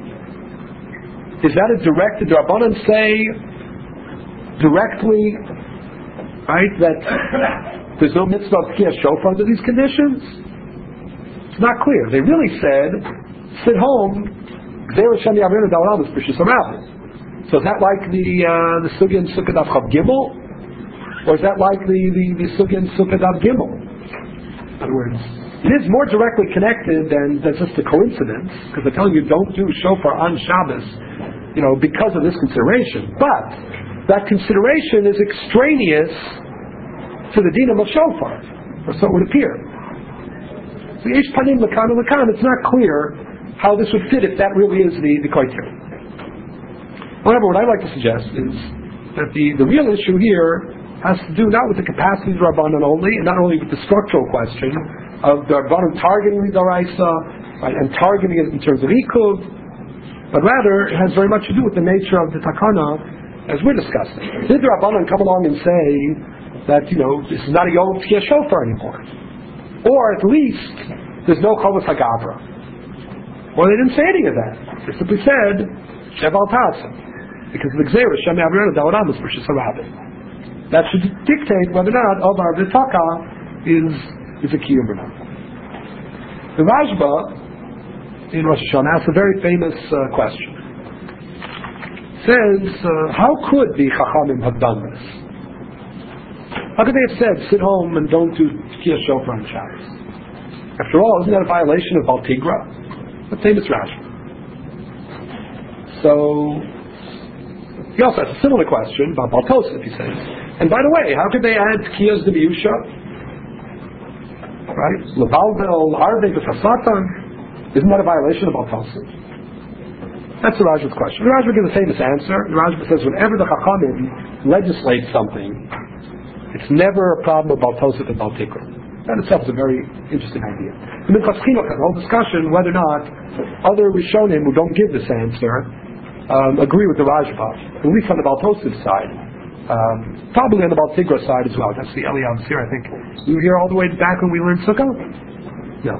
Is that a direct, did Rabbanan say directly, right, that there's no mitzvah of Tkiyah Shofar under these conditions? It's not clear. They really said, sit home, Gzeira Shem Yavrinu Da'olam is B'Shus HaRabbi. So is that like the uh, the Sugya and Sukkah Daf Chav Gimel? Or is that like the, the, the Sugya and Sukkah Daf Gimel? In other words, it is more directly connected than, than just a coincidence, because they're telling you don't do shofar on Shabbos, you know, because of this consideration. But that consideration is extraneous to the dinam of shofar, or so it would appear. So Yesh Panim L'kan L'kan, it's not clear how this would fit if that really is the, the criteria. However, what I'd like to suggest is that the, the real issue here has to do not with the capacity of the Rabbanan only, and not only with the structural question of the Rabbanan targeting the Daraisa, right, and targeting it in terms of Ikuv, but rather it has very much to do with the nature of the Takana as we're discussing. Did the Rabbanan come along and say that, you know, this is not a Yom Tkiyah Shofar anymore? Or at least there's no Chovos HaGavra? Well, they didn't say any of that. They simply said, Sheval Tasa. Because the Gzeira, Shem Yavrinu Da'olam is B'Shus HaRabbi. That should dictate whether or not Alvar V'Taka is, is a Kiyum or not. The Rashba, in Rosh Hashanah, asks a very famous uh, question. Says, uh, how could the Chachamim have done this? How could they have said, sit home and don't do Tkiyah Shofar on Shabbos? After all, isn't that a violation of Baal Tigra? The famous Rashba. So, he also has a similar question about Baal Tosef, he says. And by the way, how could they add Tkiyah's Demiusha? Right? Levalvel, Arve, B'Chasatan. Isn't that a violation of Baal Tosef? That's the Rashba's question. The Rashba gives a famous answer. The Rashba says whenever the Chachamim legislate something, it's never a problem of Baal Tosef and Baal Tikra. That itself is a very interesting idea. And then Chaschinok has a whole discussion whether or not other Rishonim who don't give this answer um, agree with the Rashba, at least on the Baal Tosef side. Um, probably on the Baal Tigra side as well. That's the Eliyav here, I think. You were here all the way back when we learned Sukkah? No.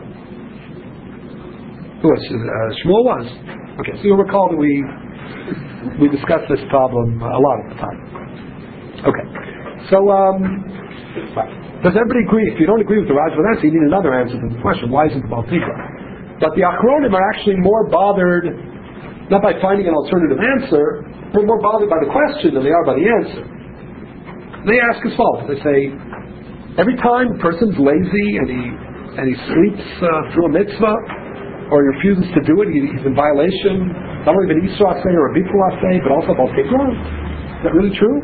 Who was? Uh, Shmuel was. Okay, so you'll recall that we we discussed this problem a lot at the time. Okay, so um, does everybody agree? If you don't agree with the Rashba answer, you need another answer to the question: why isn't the Baal Tigra? But the Achronim are actually more bothered not by finding an alternative answer, they're more bothered by the question than they are by the answer. They ask as follows: they say, every time a person's lazy and he and he sleeps uh, through a mitzvah, or he refuses to do it, he, he's in violation, not only of an Yisra say or a Bitul say, but also Baal Tigra. Is that really true?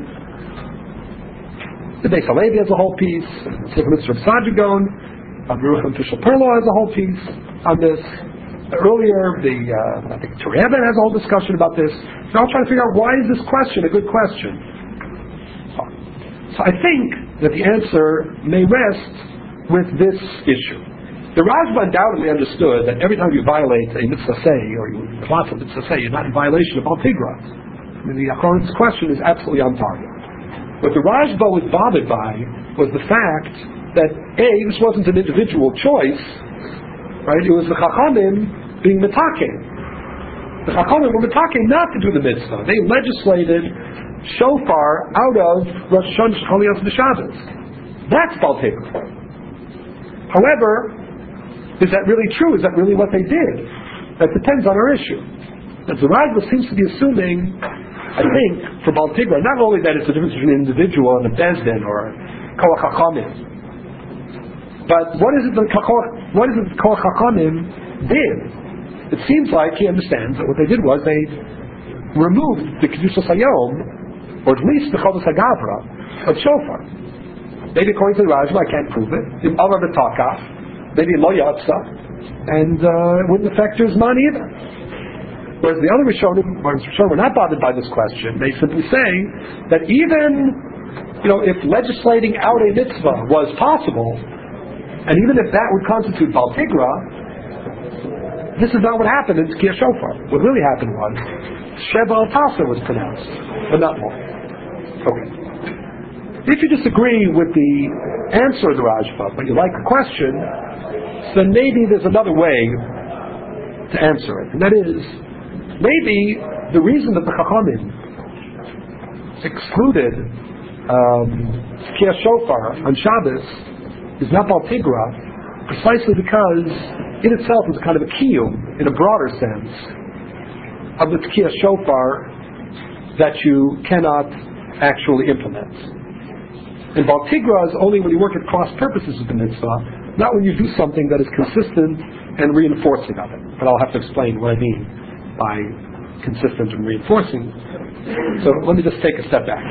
The Beis Halevi has a whole piece, the Sefer Mitzvah of Sajagon, Baruch and Fishel Perlo has a whole piece on this. Earlier, the uh, I think Turei Even has a whole discussion about this. So I'll try to figure out why is this question a good question. So I think that the answer may rest with this issue. The Rashba undoubtedly understood that every time you violate a mitzvah say, or you plot a mitzvah say, you're not in violation of Baal Tigra. I mean, the Achron's question is absolutely on target. What the Rashba was bothered by was the fact that A, this wasn't an individual choice, right? It was the Chachamim being mitaking. The Chachamim were mitaking not to do the mitzvah. They legislated shofar out of Rosh Hashanah Shechol Yos B'Shabbos. That's Baal Tigra. However, is that really true? Is that really what they did? That depends on our issue. That the Rajba seems to be assuming, I think, for Baal Tigra, not only that it's a difference between an individual and a Bezdin or a Koach HaChamim, but what is it that what is it that Koach HaChamim did? It seems like he understands that what they did was they removed the Kedushas Hayom, or at least the Chodesh HaGavra, of Shofar. Maybe according to the Rajba, I can't prove it. In Amar B'Takaf, maybe Lo Yatsa, and uh, it wouldn't affect your Zman either. Whereas the other Rishonim, Rishonim were not bothered by this question. They simply say that even, you know, if legislating out a mitzvah was possible, and even if that would constitute Baal Tigra, this is not what happened in Tkiyah Shofar. What really happened was Sheva Al Tasa was pronounced, but not more. Okay. If you disagree with the answer of the Rajba, but you like the question, then maybe there's another way to answer it, and that is, maybe the reason that the Chachamim excluded um, Tkiyah Shofar on Shabbos is not Baal Tigra, precisely because it itself is kind of a kiyum, in a broader sense, of the Tkiyah Shofar that you cannot actually implement. And Baal Tigra is only when you work at cross purposes of the mitzvah, not when you do something that is consistent and reinforcing of it. But I'll have to explain what I mean by consistent and reinforcing. So let me just take a step back.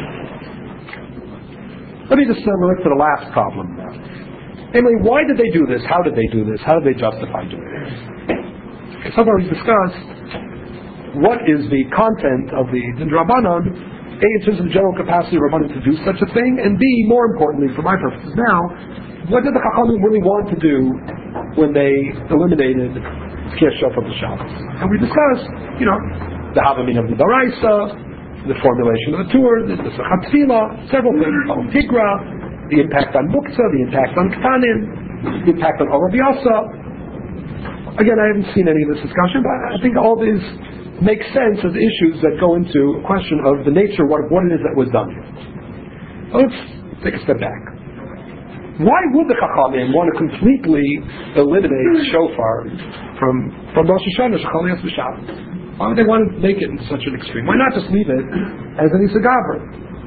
Let me just uh, relate to the last problem. Namely, why did they do this? How did they do this? How did they justify doing this? Okay, so far we've discussed what is the content of the Din Rabbanan, A, in terms of the general capacity of Rabbanan to do such a thing, and B, more importantly, for my purposes now, what did the Chachamim really want to do when they eliminated Tkiyah Shofar of the Shabbos? And we discussed, you know, the Havamin of the Baraisa, the formulation of the Tur, the Sechat Tefillah, several things, Baal Tigra, the impact on Muktzah, the impact on Ketanim, the impact on Orav Yasa. Again, I haven't seen any of this discussion, but I think all these make sense as issues that go into a question of the nature of what, what it is that was done here. Let's take a step back. Why would the Chachamim want to completely eliminate shofar from from Rosh Hashanah, Shechal Yas B'Shabbos? Why would they want to make it into such an extreme? Why not just leave it as an Isagaver?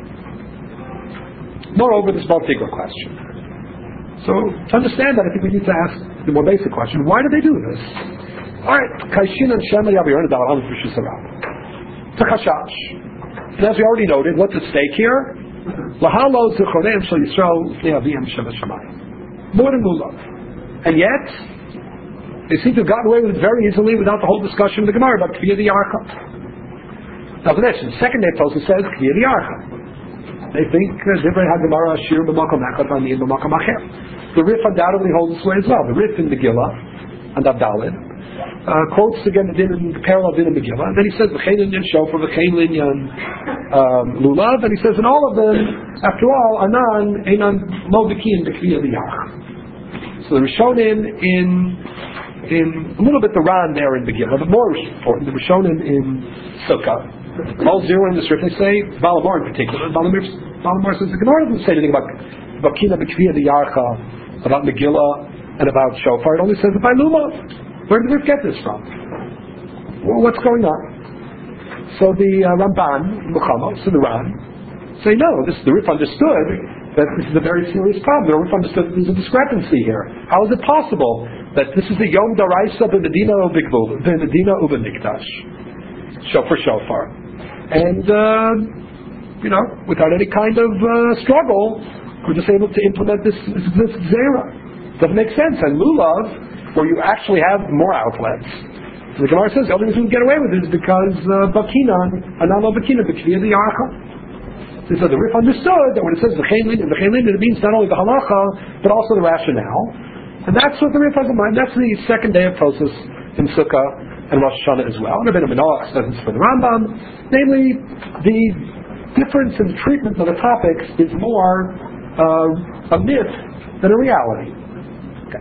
Moreover, this Baal Tigra question. So, to understand that, I think we need to ask the more basic question: why did they do this? All right, Kaishin and Shema Yaviron Dalam Fushisarab. To Chashash. And as we already noted, what's at stake here? Lahalo Zichoreim Shal Yisrael Ne'avim Sheva Shamayim. More than Lulav. And yet, they seem to have gotten away with it very easily without the whole discussion of the Gemara about Kviya the Archa. Now the next, the second day Tosfos says Kviya the Archa. They think Divrei HaGemara Ashir B'Makom Echad V'Aniyin B'Makom Acher. The Rif undoubtedly holds this way as well. The Rif in Megillah and Abdalid uh, quotes again the din in the parallel din in Megillah, and then he says V'chein Linyan Shofar, V'chein Linyan um, Lulav, and he says in all of them, after all, Anan Einan Lo B'Kiyin B'Kviya the Archa. So the Rishonim in in a little bit the Ran there in Megillah, but more important, the Rishonim in Sukkah. All zero in this Rif, they say, Balamor in particular. Balamor says the Gemara doesn't say anything about Bakina B'Kviya the Yarcha, about Megillah, and about Shofar. It only says it by Lulav. Where did the Rif get this from? Well, what's going on? So the uh, Ramban, Muhammad, so the Ran, say no, this, the Rif understood that this is a very serious problem. The Rif understood that there's a discrepancy here. How is it possible that this is the Yom Daraisa B'Medina U'Bigvul, B'Medina U'Benikdash, Shofar Shofar, and uh, you know, without any kind of uh, struggle, we're just able to implement this this, this zera. Doesn't make sense. And Lulav, where you actually have more outlets, so the Gemara says the only reason we get away with it is because Bakinan, Analo Bakina, B'Kviya the Archa. So the Rif understood that when it says V'chein Linyan, V'chein Linyan, it means not only the halacha but also the rationale. And that's what the Rif has in mind. That's the second day of Tosfos in Sukkah and Rosh Hashanah as well. And Rabbeinu Manoach says this for the Rambam. Namely, the difference in treatment of the topics is more uh, a myth than a reality. Okay.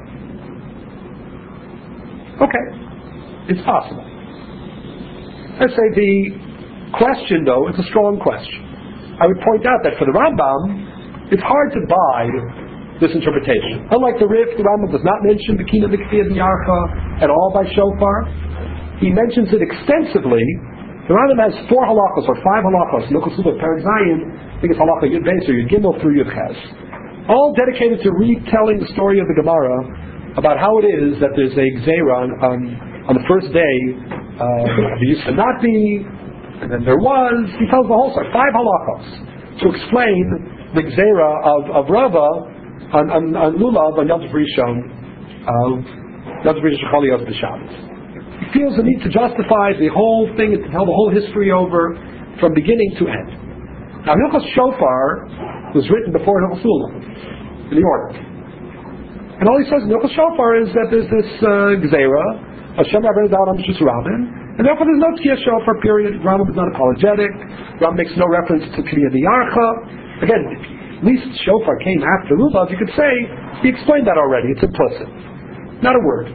Okay. It's possible. I say the question, though, is a strong question. I would point out that for the Rambam, it's hard to buy this interpretation. Unlike the Rif, the Rambam does not mention Bekina B'Kviya B'Yarcha at all by Shofar. he mentions it extensively. The Rambam has four halachos or five halachos. Look at Perek Zayin. I think it's halacha Yud Beis or Yud Gimel through Yud Ches, all dedicated to retelling the story of the Gemara about how it is that there's a gzeira on, on, on the first day. Uh, there used to not be, and then there was. He tells the whole story, five halachos, to explain the gzeira of, of Rava on, on, on Lulav on Yom Tov Rishon, uh, Yom Tov Rishon Chol Yom B'Shabbos. He feels the need to justify the whole thing and to tell the whole history over from beginning to end. Now, Hilchos Shofar was written before Hilchos Lulav, in the order. And all he says in Hilchos Shofar is that there's this uh, Gzeira, Hashem Rabbeinu Dal Am Shus Rabin, and therefore there's no Tkiyah Shofar period. Rambam is not apologetic. Rambam makes no reference to Kriya Diyarcha. Again, at least Shofar came after Lulav. You could say, he explained that already. It's implicit. Not a word.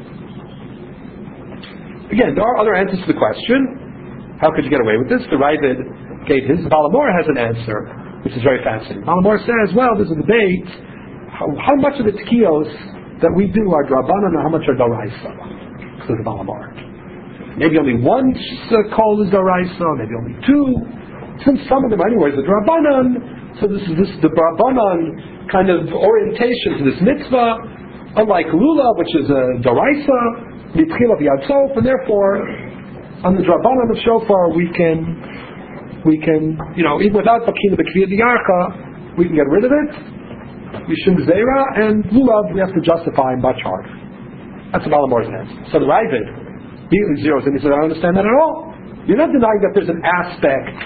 Again, there are other answers to the question. How could you get away with this? The Ravid gave his. Balamor has an answer, which is very fascinating. Balamor says, well, there's a debate how, how much of the tkiyos that we do are drabanan and how much are daraisa. Says Balamor. Maybe only one uh, call is daraisa, maybe only two. Since some of them anyways are drabanan, so this is this the drabanan kind of orientation to this mitzvah, unlike Lulav, which is a daraisa. And therefore, on the Drabanan of Shofar, we can, we can, you know, even without Bakina B'Kriya Diyarcha, we can get rid of it. We shouldn't Zera, and Lulav, we have to justify in Bachar. That's a Balamor's answer. So the Ravid immediately zeroes in. He says, I don't understand that at all. You're not denying that there's an aspect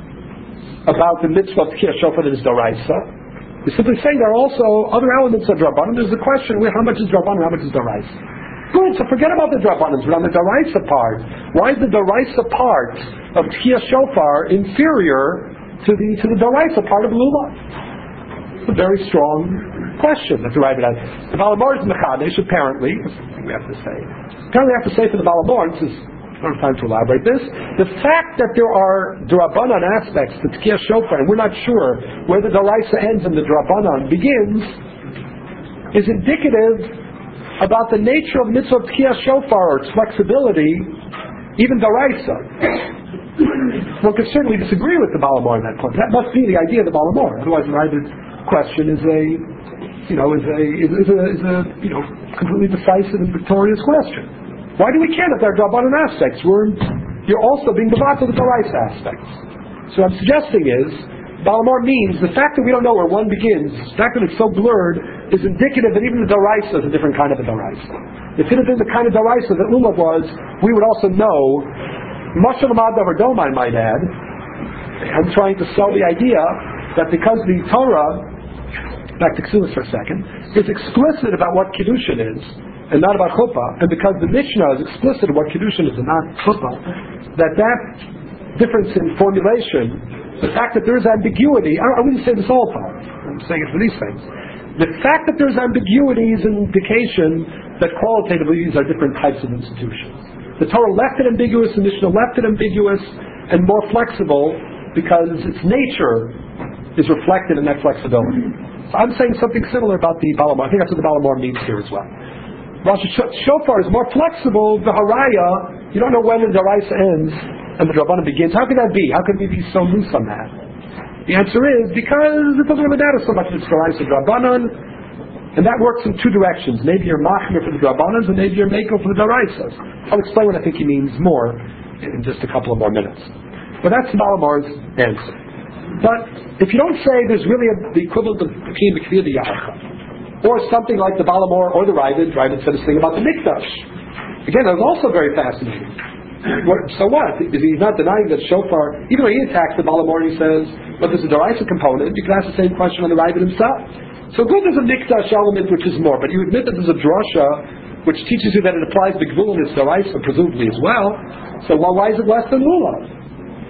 about the mitzvah of Tkiyah Shofar that is Doraisa. You're simply saying there are also other elements of Drabanan. There's a question, how much is Drabanan, how much is Doraisa? Good, so forget about the Drabanans, but on the Daraisa part, why is the Daraisa part of Tkiyah Shofar inferior to the to the Daraisa part of Lulav? It's a very strong question that the Ravid has. The Balamor is Mechadesh, apparently, we have to say. Apparently we have to say for the Balamor, this is, I don't have time to elaborate this, the fact that there are Drabanan aspects to Tkiyah Shofar, and we're not sure where the Daraisa ends and the Drabanan begins, is indicative about the nature of mitzvah Tkiyah Shofar, or its flexibility, even Daraisa. One could certainly disagree with the Balamor on that point. That must be the idea of the Balamor. Otherwise, the Ravid question is a, you know, is a, is, is a, is a, you know, completely decisive and victorious question. Why do we care that there are Drabanan aspects? We're, you're also being devoted to the Daraisa aspects. So what I'm suggesting is, Balamor means the fact that we don't know where one begins, the fact that it's so blurred, is indicative that even the Daraisa is a different kind of a Daraisa. If it had been the kind of Daraisa that Lulav was, we would also know, Mashal Amad Davar Doma, I might add. I'm trying to sell the idea that because the Torah, back to Ksubas for a second, is explicit about what Kiddushin is, and not about Chuppah, and because the Mishnah is explicit about what Kiddushin is and not Chuppah, that that difference in formulation, the fact that there is ambiguity, I, I wouldn't say this all the time, I'm saying it for these things. The fact that there's ambiguity is an indication that qualitatively these are different types of institutions. The Torah left it ambiguous, the Mishnah left it ambiguous, and more flexible because its nature is reflected in that flexibility. So I'm saying something similar about the Balamor. I think that's what the Balamor means here as well. Rosh Shofar is more flexible, the Haraya, you don't know when the Daraisa ends and the Drabanan begins. How could that be? How could we be so loose on that? The answer is because it doesn't really matter so much if it's Daraisa Drabanan, and that works in two directions. Maybe you're Machmir for the Drabanans, and maybe you're Mako for the Daraisas. I'll explain what I think he means more in just a couple of more minutes. But that's Balamor's answer. But if you don't say there's really a, the equivalent of Pekin B'Kvir the Yacha, or something like the Balamor or the Ravid, Ravid said this thing about the Mikdash. Again, that was also very fascinating. What, so what? Is he not denying that Shofar, even though he attacks the Balamor, he says, but there's a Daraisa component, you can ask the same question on the Ravid himself. So good, there's a Mikdash element which is more, but you admit that there's a drasha which teaches you that it applies to Gvul and Daraisa presumably as well. So well, why is it less than Lulav?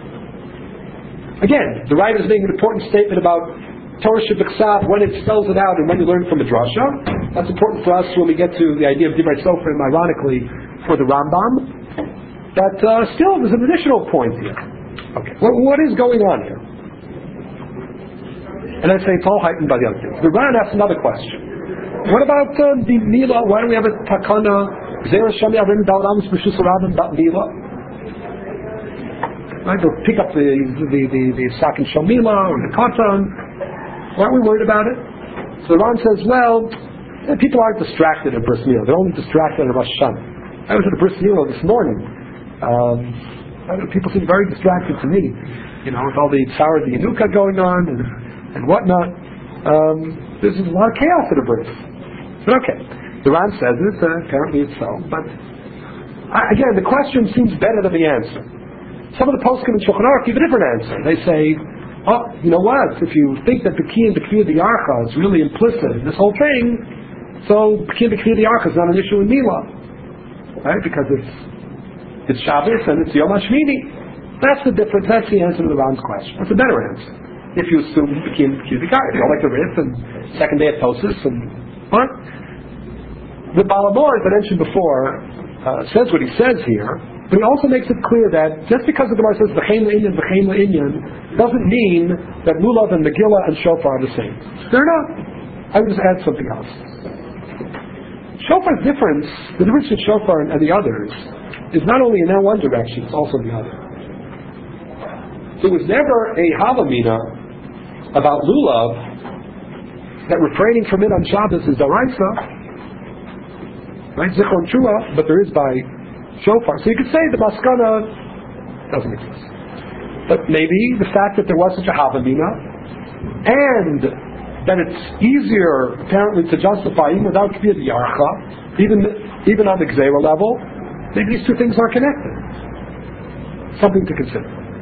Again, the Ravid is making an important statement about Torah Shebeksav, when it spells it out and when you learn from a drasha. That's important for us when we get to the idea of Divrei Sofrim, ironically, for the Rambam. But uh, still, there's an additional point here. Okay, well, what is going on here? And I say it's all heightened by the other things. The Ran asks another question. What about uh, the Mila? Why do we have a takana Zera Shami Avim Dal Amos B'Shus Rabin Bat Mila. Right, they'll pick up the the the, the Sakin Shomila or the Katan. Aren't we worried about it? So the Ran says, well, people aren't distracted at Bris Milah. They're only distracted at Rosh Hashanah. I was at a Bris Milah this morning. Um, people seem very distracted to me, you know, with all the Tzara the Yanuka going on and, and whatnot. Um, there's a lot of chaos at a Bris. But okay, the Ran says it, uh, apparently it's so, but I, again, the question seems better than the answer. Some of the poskim in Shulchan Aruch give a different answer. They say, oh, you know what, if you think that the key and the key of the Archa is really implicit in this whole thing, so the key and the key of the Archa is not an issue in Milah, right, because it's it's Shabbos and it's Yom HaShmini. That's the difference, that's the answer to the Ran's question. That's a better answer. If you assume the key and the key of the Archa, you know, like the Rif and second day of Tosis and what? The Balamor, as I mentioned before, uh, says what he says here, but he also makes it clear that just because the Gemara says V'chein La'inyan, V'chein La'inyan, doesn't mean that Lulav and Megillah and Shofar are the same. They're not. I would just add something else. Shofar's difference, the difference between Shofar and, and the others, is not only in that one direction, it's also in the other. There was never a Havamina about Lulav that refraining from it on Shabbos is Daraisa, right? Zichron Trua, but there is by Shofar. So you could say the Maskana doesn't exist. But maybe the fact that there was such a Havamina, and that it's easier apparently to justify even without K'viyah the Yarcha, even even on the Gzeira level, maybe these two things are connected. Something to consider.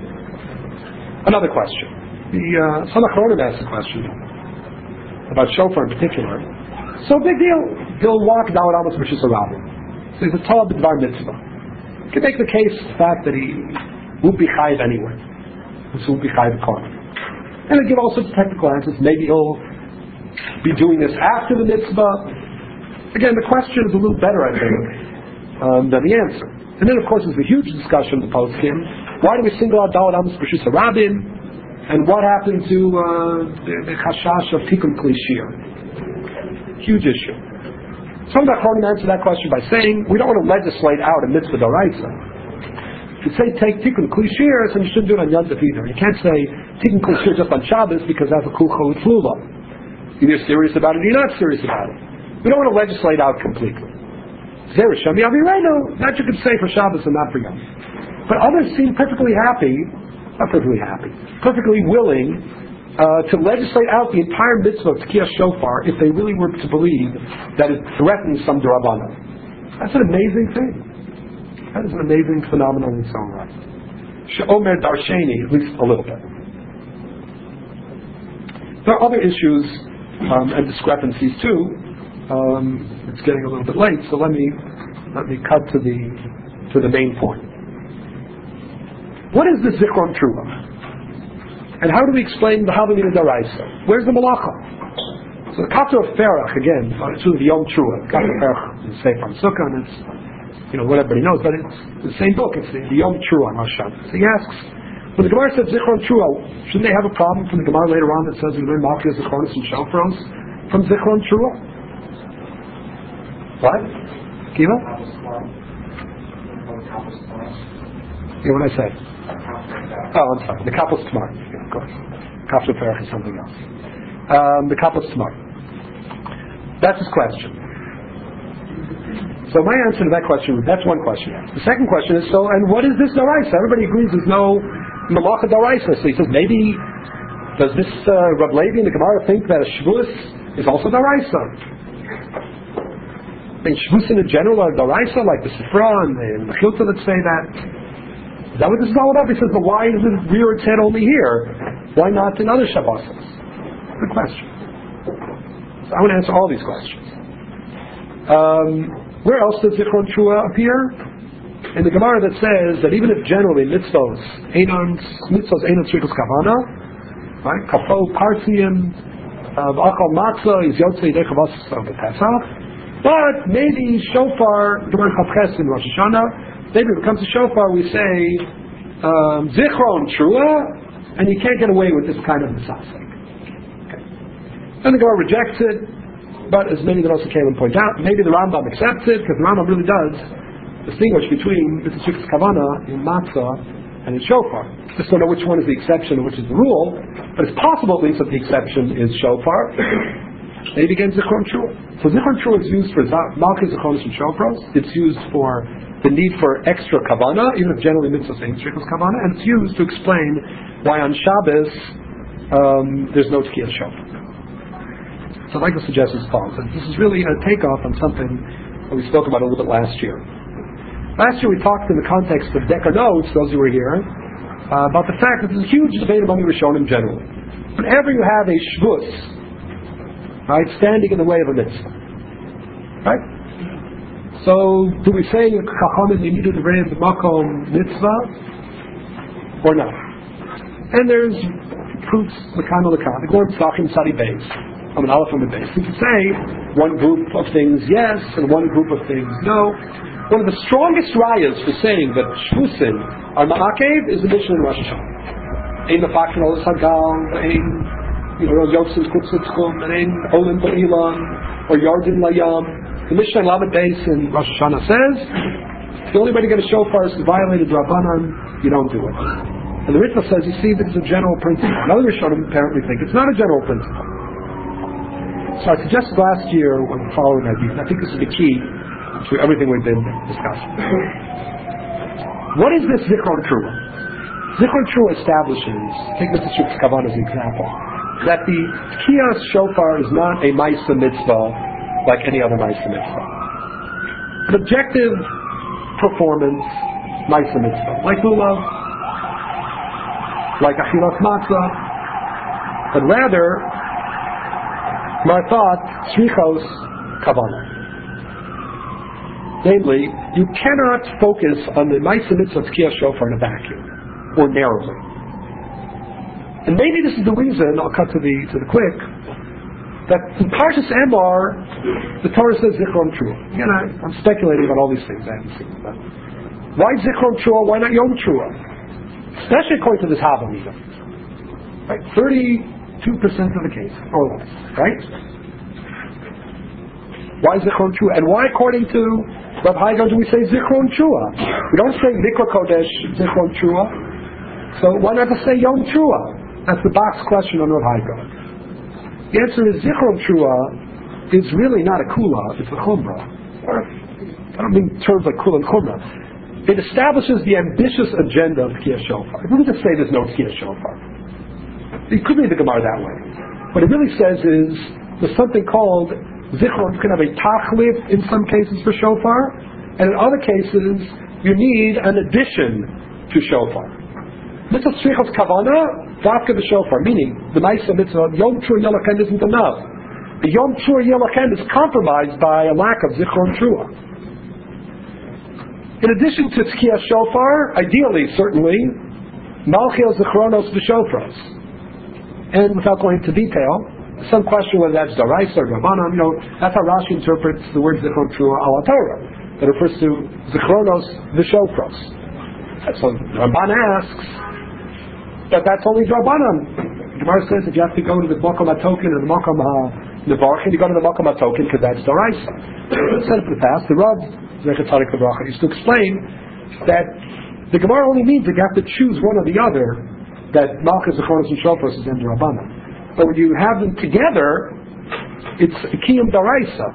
Another question. The uh, Son Achronim asked a question about Shofar in particular. So big deal. He'll walk down Amos B'Shus Rabin. So he's a Torah B'Dvar Mitzvah. You can make the case the fact that he won't be chayiv anyway. This won't be chayiv Kohen. And they give all sorts of technical answers. Maybe he'll be doing this after the mitzvah. Again, the question is a little better, I think, um, than the answer. And then, of course, there's a huge discussion in the poskim. Why do we single out Daled Amos B'Shus Rabin? And what happened to uh, the, the chashash of Tikkun Kli Shir? Huge issue. Some of the Achronim answer that question by saying, we don't want to legislate out a mitzvah d'oraisa. If you say take Tikkun Kli Shir, then you shouldn't do it on Yom Tov either. You can't say Tikkun Kli Shir just on Shabbos because that's a kulcha with lulav. Either you're serious about it or you're not serious about it. We don't want to legislate out completely. Zera Shami Avireno, that you could say for Shabbos and not for Yom. But others seem perfectly happy, not perfectly happy, perfectly willing uh, to legislate out the entire mitzvah of Tekiyah Shofar if they really were to believe that it threatens some D'Rabbanan. That's an amazing thing. That is an amazing phenomenon in its own right. She'omer Darsheni, at least a little bit. There are other issues um, and discrepancies too. Um, it's getting a little bit late, so let me let me cut to the to the main point. What is the Zichron Trua? And how do we explain the Havamina Daraisa? Where's the Malacha? So the Kato of Ferach, again, it's really the Yom Trua. Kato of Ferach is Sefer Sukkah, and it's, you know, what everybody knows, but it's the same book. It's the, the Yom Trua on Rosh Hashanah. So he asks, when the Gemara says Zichron Trua, shouldn't they have a problem from the Gemara later on that says we learn Malchus, Zichronis, and Shofros from Zichron Trua? What? Kiva? Yeah, what did I say? Oh, I'm sorry. The Kapos Tmar. Yeah, of course. Kapos Ferach is something else. Um, the Kapos Tmar. That's his question. So my answer to that question, that's one question. The second question is, so, and what is this Daraisa? Everybody agrees there's no Malacha Daraisa. So he says, maybe, does this uh, Rab Levi in the Gemara think that a Shavuos is also Daraisa? I mean, Shavuos in general are Daraisa, like the Sifra and the Mechilta that say that. Is that what this is all about? He says, but why does it rear its head only here? Why not in other Shabbos? Good question. So I want to answer all these questions. Um, where else does Zichron Trua appear? In the Gemara that says that even if generally mitzvos, einon, mitzvos einon tzrikus kavana, right? Kapo partziyim, v'achal matzah is yotzei dechavas of the Pesach, but maybe shofar during Chavches in Rosh Hashanah. Maybe when it comes to shofar, we say um, Zichron Trua, and you can't get away with this kind of misasek. Okay. Then the Gemara rejects it. But as many of the Nosei Kalim point out, maybe the Rambam accepts it, because the Rambam really does distinguish between Mitzvah Shvikas Kavana in Matzah and in Shofar. Just don't know which one is the exception and which is the rule, but it's possible at least that the exception is Shofar. Maybe again Zichron Trua. So Zichron Trua is used for Malchus, Zichronos, and Shofros. It's used for the need for extra Kavana, even if generally Mitzvah saying Shvikas Kavana, and it's used to explain why on Shabbos um, there's no Tkiyas Shofar. So I'd like to suggest as follows. And this is really a takeoff on something that we spoke about a little bit last year. Last year we talked in the context of Decker Notes, those who were here, uh, about the fact that there's a huge debate among the Rishonim generally. Whenever you have a shvus, right, standing in the way of a mitzvah, right? So do we say Chachamim Yimidu Devrei B'makom mitzvah or not? And there's proofs l'kan l'kan. The Gorm Tzachim Tzadi Beis. I'm an aleph on the base. We can say one group of things yes and one group of things no. One of the strongest rayas for saying that shvusin are ma'akev is the Mishnah in Rosh Hashanah. Ein mefakrin olas hagal, ein yotzim kutzitzchum, and ein olim ba'ilan, or yardin layam. The Mishnah in Lamed Beis in Rosh Hashanah says the only way to get a shofar is to violate a drabanan. You don't do it. And the Ritva says, you see, this is a general principle. Another Rishonim apparently think it's not a general principle. So I suggested last year when following that, and I think this is the key to everything we've been discussing. What is this Zichron Trua? Zichron Trua establishes, take Mitzvah Shvikas Kavana as an example, that the Tkiyas Shofar is not a Maisa Mitzvah like any other Maisa Mitzvah. An objective performance Maisa Mitzvah, like Lulav, like Achilas Matzah, but rather Marthat Shvichos Kavana. Namely, you cannot focus on the Maisa Mitzvah Tkiyas Shofar in a vacuum, or narrowly. And maybe this is the reason, I'll cut to the to the quick, that in Parshas Emor, the Torah says Zichron Trua. Again, I, I'm speculating about all these things, I haven't seen them. Why Zichron Trua, why not Yom Trua? Especially according to this Havamina. Right? thirty-two percent of the case, or less. Right? Why Zichron Trua? And why, according to Rav Haigo, do we say Zichron Trua? We don't say Mikra Kodesh Zichron Trua. So why not just say Yom Trua? That's the box question on Rav Haigo. The answer is Zichron Trua is really not a Kula, it's a Chumrah. Or, I don't mean terms like Kula and Chumrah. It establishes the ambitious agenda of Tkiyas Shofar. It doesn't just say there's no Tkiyas Shofar. It could read the Gemara that way. What it really says is there's something called Zichron. You can have a Tachlif in some cases for Shofar, and in other cases you need an addition to Shofar. Mitzvah Shvichos Kavana, Dafka the Shofar, meaning the Maisa Mitzvah Yom Trua Yelachen isn't enough. The Yom Trua Yelachen is compromised by a lack of Zichron Trua. In addition to Tkiyas Shofar, ideally, certainly, Malchil Zichronos V'Shofros. And without going into detail, some question whether that's Daraisa or Rabbanan. You know, that's how Rashi interprets the word Zichron Trua ala Torah. That refers to Zichronos V'Shofros. So Rabban asks, but that's only Rabbanan. The Gemara says if you have to go to the Mokom HaToken and the Mokom HaNevarchin, you go to the Mokom HaToken because that's Daraisa. Said in the past, the Rav Zechat Tzadik Lebracha used to explain that the Gemara only means that you have to choose one or the other, that Malchus, Zichronos, and Shofros is in the Rabbanan. But when you have them together, it's a Kiyum Daraisa.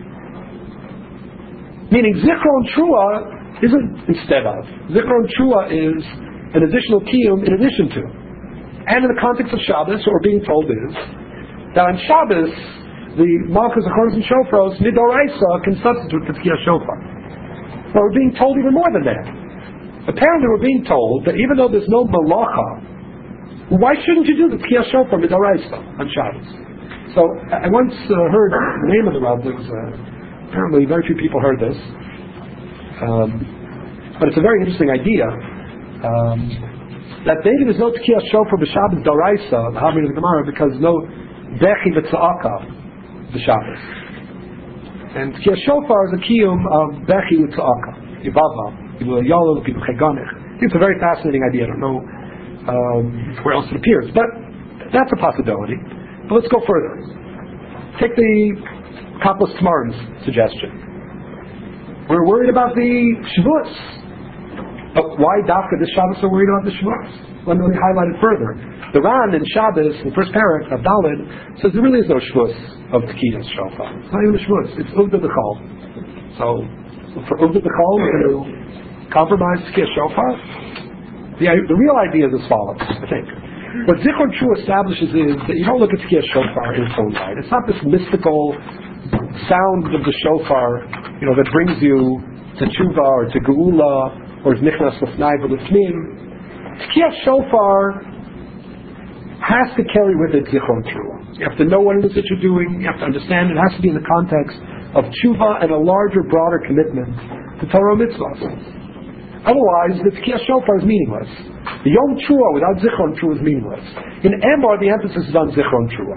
Meaning Zichron Trua isn't instead of. Zichron Trua is an additional Kiyum in addition to. And in the context of Shabbos, what we're being told is that on Shabbos, the Malchus, Zichronos, and Shofros, Midoraisa, can substitute for Tkiyas Shofar. But we're being told even more than that. Apparently we're being told that even though there's no Malacha, why shouldn't you do the Tkiyas Shofar Midoraisa on Shabbos? So I once uh, heard the name of the Rav. There was uh, apparently very few people heard this, um, but it's a very interesting idea. Um, that maybe there's no Tkiyas Shofar b'Shabbos Doraisa, the Havamina of the Gemara, because no Bechi v'Tza'aka b'Shabbos. And Tkiyas Shofar is a kiyum of Bechi v'Tza'aka, Yivava, Yivayolel, Yivcheganich. It's a very fascinating idea. I don't know um, where else it appears, but that's a possibility. But let's go further. Take the Kapos Tmarim's suggestion. We're worried about the Shavuos. But why Dafka this Shabbos are worried about the Shavuos? Let me highlight it further. The Ran in Shabbos, in the first parak of Daled, says there really is no Shavuos of Tekiyas Shofar. It's not even a Shavuos. It's Uvda B'chol. So, for Uvda B'chol, we're going to compromise Tekiyas Shofar. The, the real idea is as follows, I think. What Zichron Trua establishes is that you don't look at Tekiyas Shofar in its own right. It's not this mystical sound of the shofar, you know, that brings you to tshuva or to geula or nichnas l'fnai v'lifnim. Tekiyas Shofar has to carry with it Zichron Trua. You have to know what it is that you're doing. You have to understand it. It has to be in the context of tshuva and a larger, broader commitment to Torah mitzvahs. Otherwise, the Tekiyas Shofar is meaningless. The Yom Trua without Zichron Trua is meaningless. In Emor, the emphasis is on Zichron Trua.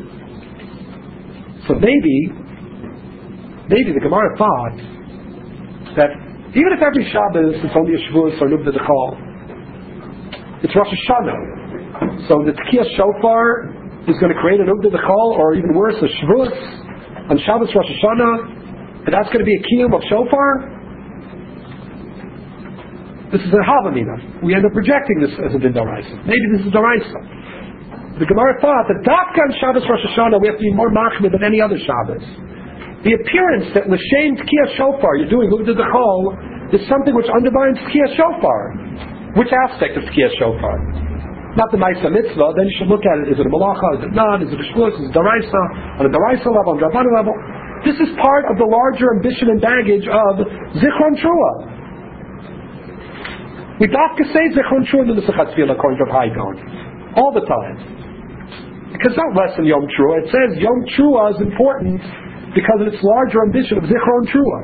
So maybe, maybe the Gemara thought that even if every Shabbos it's only a Shavuos or Nubda Dechol, it's Rosh Hashanah. So the Tekiyas Shofar is going to create a Nubda Dechol, or even worse, a Shavuos on Shabbos Rosh Hashanah, and that's going to be a Kiyum of Shofar. This is a Havamina. We end up rejecting this as a Din D'Oraisa. Maybe this is D'Oraisa. The Gemara thought that Dafka on Shabbos Rosh Hashanah we have to be more machmir than any other Shabbos. The appearance that l'shem Tekiyas Shofar you're doing Uvda Dechol is something which undermines Tekiyas Shofar. Which aspect of Tekiyas Shofar? Not the Ma'isa Mitzvah. Then you should look at it. Is it a Malacha? Is it not? Is it a Shvuos? Is it D'Oraisa? On a D'Oraisa level, on a Drabbana level? This is part of the larger ambition and baggage of Zichron Trua. We dafka say Zichron Trua in the Mesechat Tefillah according to Hai Gaon all the time. Because not less than Yom Trua. It says Yom Trua is important because of its larger ambition of Zichron Trua.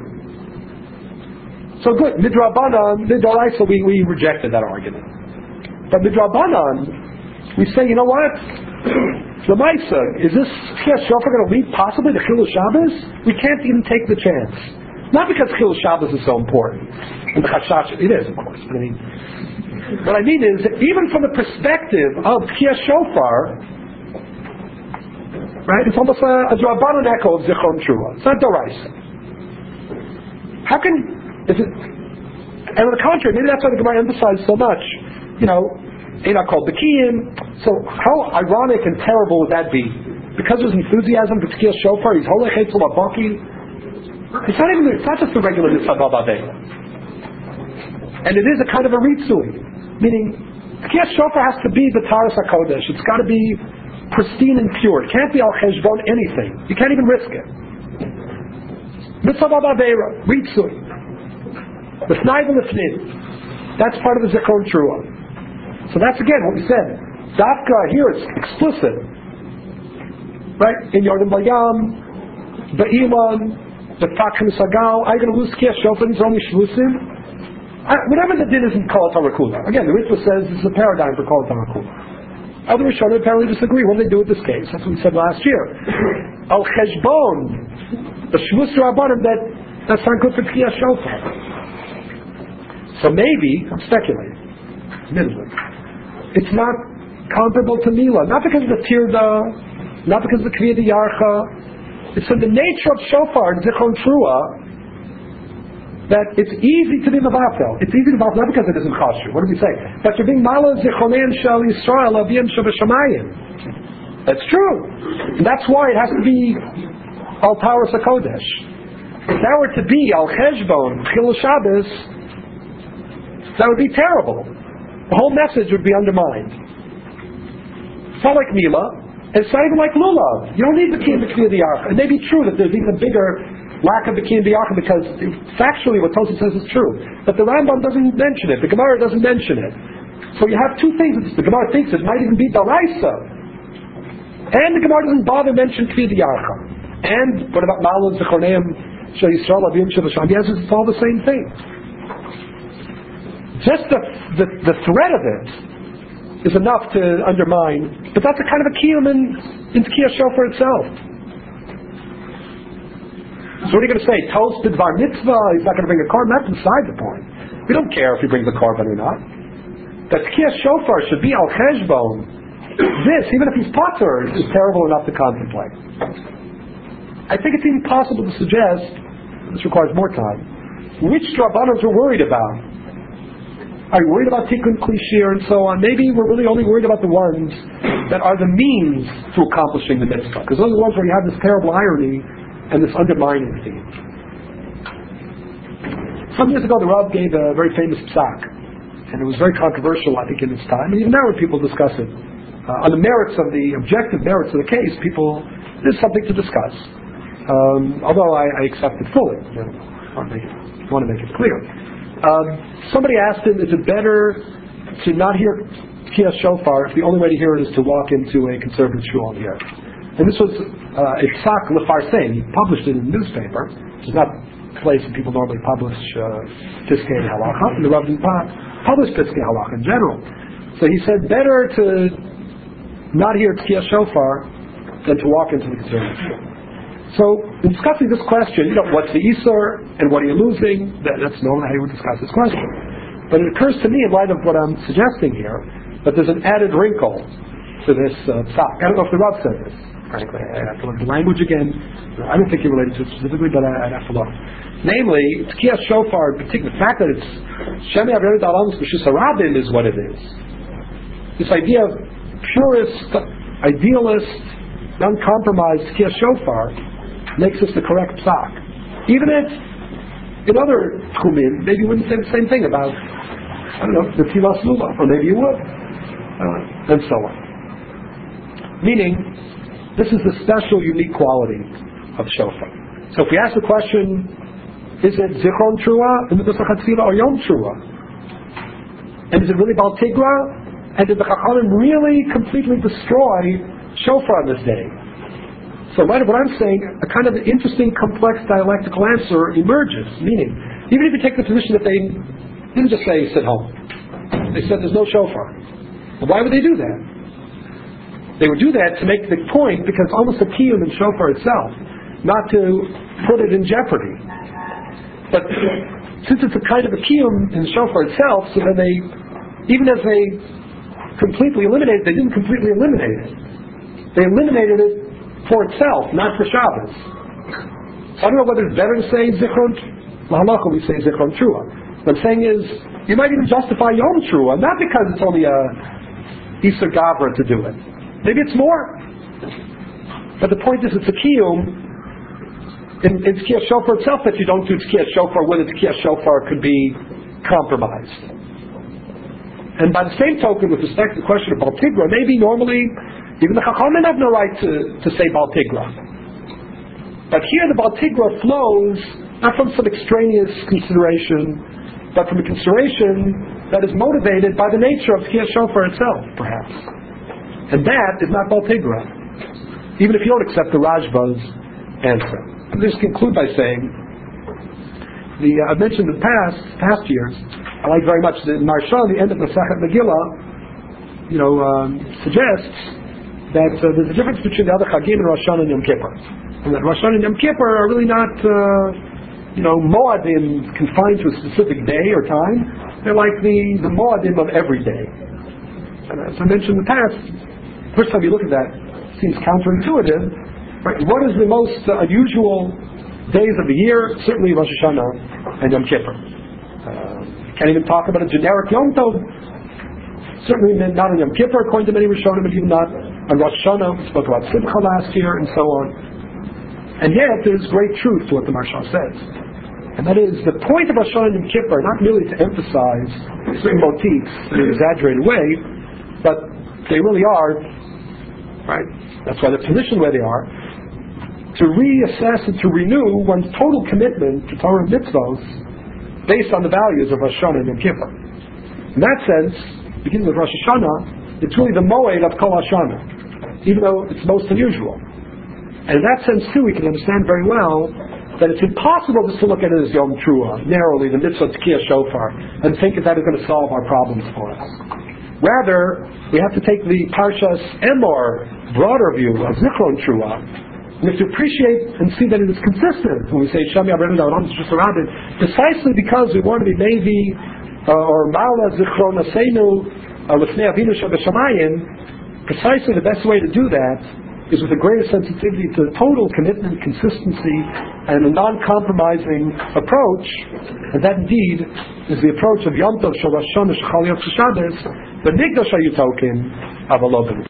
So good, Midrabanan, Midoraisa, we, we rejected that argument. But Midrabanan, we say, you know what? Lamaisa, is this Tekiyas Shofar going to lead possibly to Chilul Shabbos? We can't even take the chance. Not because Chilul Shabbos is so important. And the Chashash, it is, of course. But I mean, what I mean is, even from the perspective of Tekiyas Shofar, right, it's almost a, a Drabanan echo of Zichron Trua. It's not D'Oraisa. How can, is it, and on the contrary, maybe that's why the Gemara emphasized so much, you know, Ena called Bekiyim. So how ironic and terrible would that be? Because there's enthusiasm for Tekiyas Shofar, he's Holech Eitzel Abaki. It's not even, it's not just the regular Mitzvah Bavaveh. And it is a kind of a ritzui. Meaning, Tekiyas Shofar has to be the Taras HaKodesh. It's got to be pristine and pure. It can't be al cheshbon anything. You can't even risk it. Mitzvah Bavaveh, ritzui. L'fnai v'lifnim. That's part of the Zichron Trua. So that's again what we said. Dafka here it's explicit. Right? In Yordan Bayam, Ba'iman, the Takhan Sagal, I'm going to lose Tekiyas Shofar, these are only Shvusim. Whatever the din isn't Kol Torah Kula. Again, the Ritva says this is a paradigm for Kol Torah Kula. Other Rishonim apparently disagree. What do they do with this case? That's what we said last year. Al Cheshbon, the Shvus Rabbanim, that that's not good for Tekiyas Shofar. So maybe, I'm speculating, admittedly, it's not comparable to Mila. Not because of the Tirda, not because of the Kriya Yarcha. It's in the nature of Shofar and Zichron Trua that it's easy to be Mavatel. It's easy to be Mavatel not because it isn't Chashu. What do we say? That you're being Mala Zichronen Shel Yisrael Avim Shabashamayim. That's true. And that's why it has to be Al Taras HaKodesh. If that were to be Al Cheshbon, Chilul Shabbos, that would be terrible. The whole message would be undermined. It's not like Mila. It's not even like Lulav. You don't need Bekiyim B'Kviyah D'Yarcha. It may be true that there's even a bigger lack of Bekiyim D'Yarcha because factually what Tosfos says is true. But the Rambam doesn't mention it. The Gemara doesn't mention it. So you have two things. The Gemara thinks it might even be D'Oraisa. And the Gemara doesn't bother mention Kviyah D'Yarcha. And what about Malon Zechorneim Shel Yisrael Avim Shabasham? Yes, it's all the same thing. Just the, the, the threat of it is enough to undermine, but that's a kind of a kiyum in, in Tekiyas Shofar itself. So what are you going to say? Toast b'dvar mitzvah, he's not going to bring a korban? That's beside the point. We don't care if he brings a korban or not. That Tekiyas Shofar should be al cheshbon. This, even if he's potter, is terrible enough to contemplate. I think it's even possible to suggest, this requires more time, which Rabbanos we're worried about. Are you worried about Tikkun Klishir and so on? Maybe we're really only worried about the ones that are the means to accomplishing the mitzvah, because those are the ones where you have this terrible irony and this undermining theme. Some years ago, the Rav gave a very famous psak, and it was very controversial, I think, in its time, and even now when people discuss it. Uh, on the merits of the objective merits of the case, people, there's something to discuss. Um, although I, I accept it fully. You know, I want to make it, want to make it clear. Um, somebody asked him, is it better to not hear Tkiyah Shofar if the only way to hear it is to walk into a conservative shul and hear it? And this was uh, a psak lefarsein. He published it in the newspaper, which is not a place that people normally publish uh, Piskei Halacha, and the Rav didn't publish Piskei Halacha in general. So he said, better to not hear Tkiyah Shofar than to walk into the conservative shul. So, in discussing this question, you know, what's the Isur and what are you losing? That, that's normally how you would discuss this question. But it occurs to me, in light of what I'm suggesting here, that there's an added wrinkle to this uh, psak. I don't know if the Rav said this, frankly. I'd have to look at the language again. I don't think he related to it specifically, but I, I'd have to look. Namely, Tkiyah Shofar, in particular, the fact that it's Shemi Averet Alamus B'Shus HaRabim is what it is. This idea of purist, idealist, non-compromised Tkiyah Shofar makes this the correct psak. Even if in other tchumin, maybe you wouldn't say the same thing about, I don't know, the Tilas Lulav, or maybe you would, uh, and so on. Meaning, this is the special, unique quality of shofar. So if we ask the question, is it Zichron Trua in the Pesach HaTfilah or Yom Trua? And is it really Baal Tigra? And did the Chachamim really completely destroy shofar on this day? So right of what I'm saying, a kind of interesting, complex dialectical answer emerges. Meaning, even if you take the position that they didn't just say, sit home. They said there's no shofar. Well, why would they do that? They would do that to make the point, because almost a kiyum in shofar itself, not to put it in jeopardy. But since it's a kind of a kiyum in shofar itself, so then they, even as they completely eliminated it, they didn't completely eliminate it. They eliminated it for itself, not for Shabbos. So I don't know whether it's better to say Zichron, L'Halacha we say Zichron Trua. What I'm saying is, you might even justify Yom Trua, not because it's only a Isur Gavra to do it. Maybe it's more. But the point is, it's a Kiyum in, in Tkiyah Shofar itself that you don't do Tkiyah Shofar when the Tkiyah Shofar could be compromised. And by the same token, with respect to the question of Baal Tigra, maybe normally even the Chachamim have no right to, to say Baal Tigra. But here the Baal Tigra flows not from some extraneous consideration, but from a consideration that is motivated by the nature of Tkiyah Shofar itself, perhaps. And that is not Baal Tigra, even if you don't accept the Rajba's answer. I'll just conclude by saying, the uh, I've mentioned in the past, past years, I like very much that Maharsha, the end of the Masechet Megillah, you know, um, suggests that uh, there's a difference between the other Chagim and Rosh Hashanah and Yom Kippur. And that Rosh Hashanah and Yom Kippur are really not, uh, you know, Moadim confined to a specific day or time. They're like the, the Moadim of every day. And as I mentioned in the past, the first time you look at that, it seems counterintuitive. Right? What is the most uh, unusual days of the year? Certainly Rosh Hashanah and Yom Kippur. Uh, can't even talk about a generic Yom Tov. Certainly not on Yom Kippur, according to many Rishonim, and even not on Rosh Hashanah. We spoke about Simcha last year, and so on. And yet, there's great truth to what the Maharsha says. And that is, the point of Rosh Hashanah and Yom Kippur, not merely to emphasize certain motifs in an exaggerated way, but they really are, right? That's why they're positioned where they are, to reassess and to renew one's total commitment to Torah and mitzvos based on the values of Rosh Hashanah and Yom Kippur. In that sense, beginning with Rosh Hashanah, it's really the moed of Kol Hashanah, even though it's most unusual. And in that sense, too, we can understand very well that it's impossible just to look at it as Yom Trua, narrowly, the mitzvah Tkiyah Shofar, and think that that is going to solve our problems for us. Rather, we have to take the Parshas Emor broader view of Zichron Trua. We have to appreciate and see that it is consistent when we say Shami Avreinu Da'olam B'Shus HaRabim, precisely because we want to be maybe Uh, or Ma'ala Zichron Aseinu L'fnei Avinu Shebashamayim. Precisely the best way to do that is with the greatest sensitivity to total commitment, consistency, and a non-compromising approach, and that indeed is the approach of Yom Tov, Shel Rosh Hashanah, Shechal Yotze Shabbos, the Nigdash Hayutokin, Avalobin.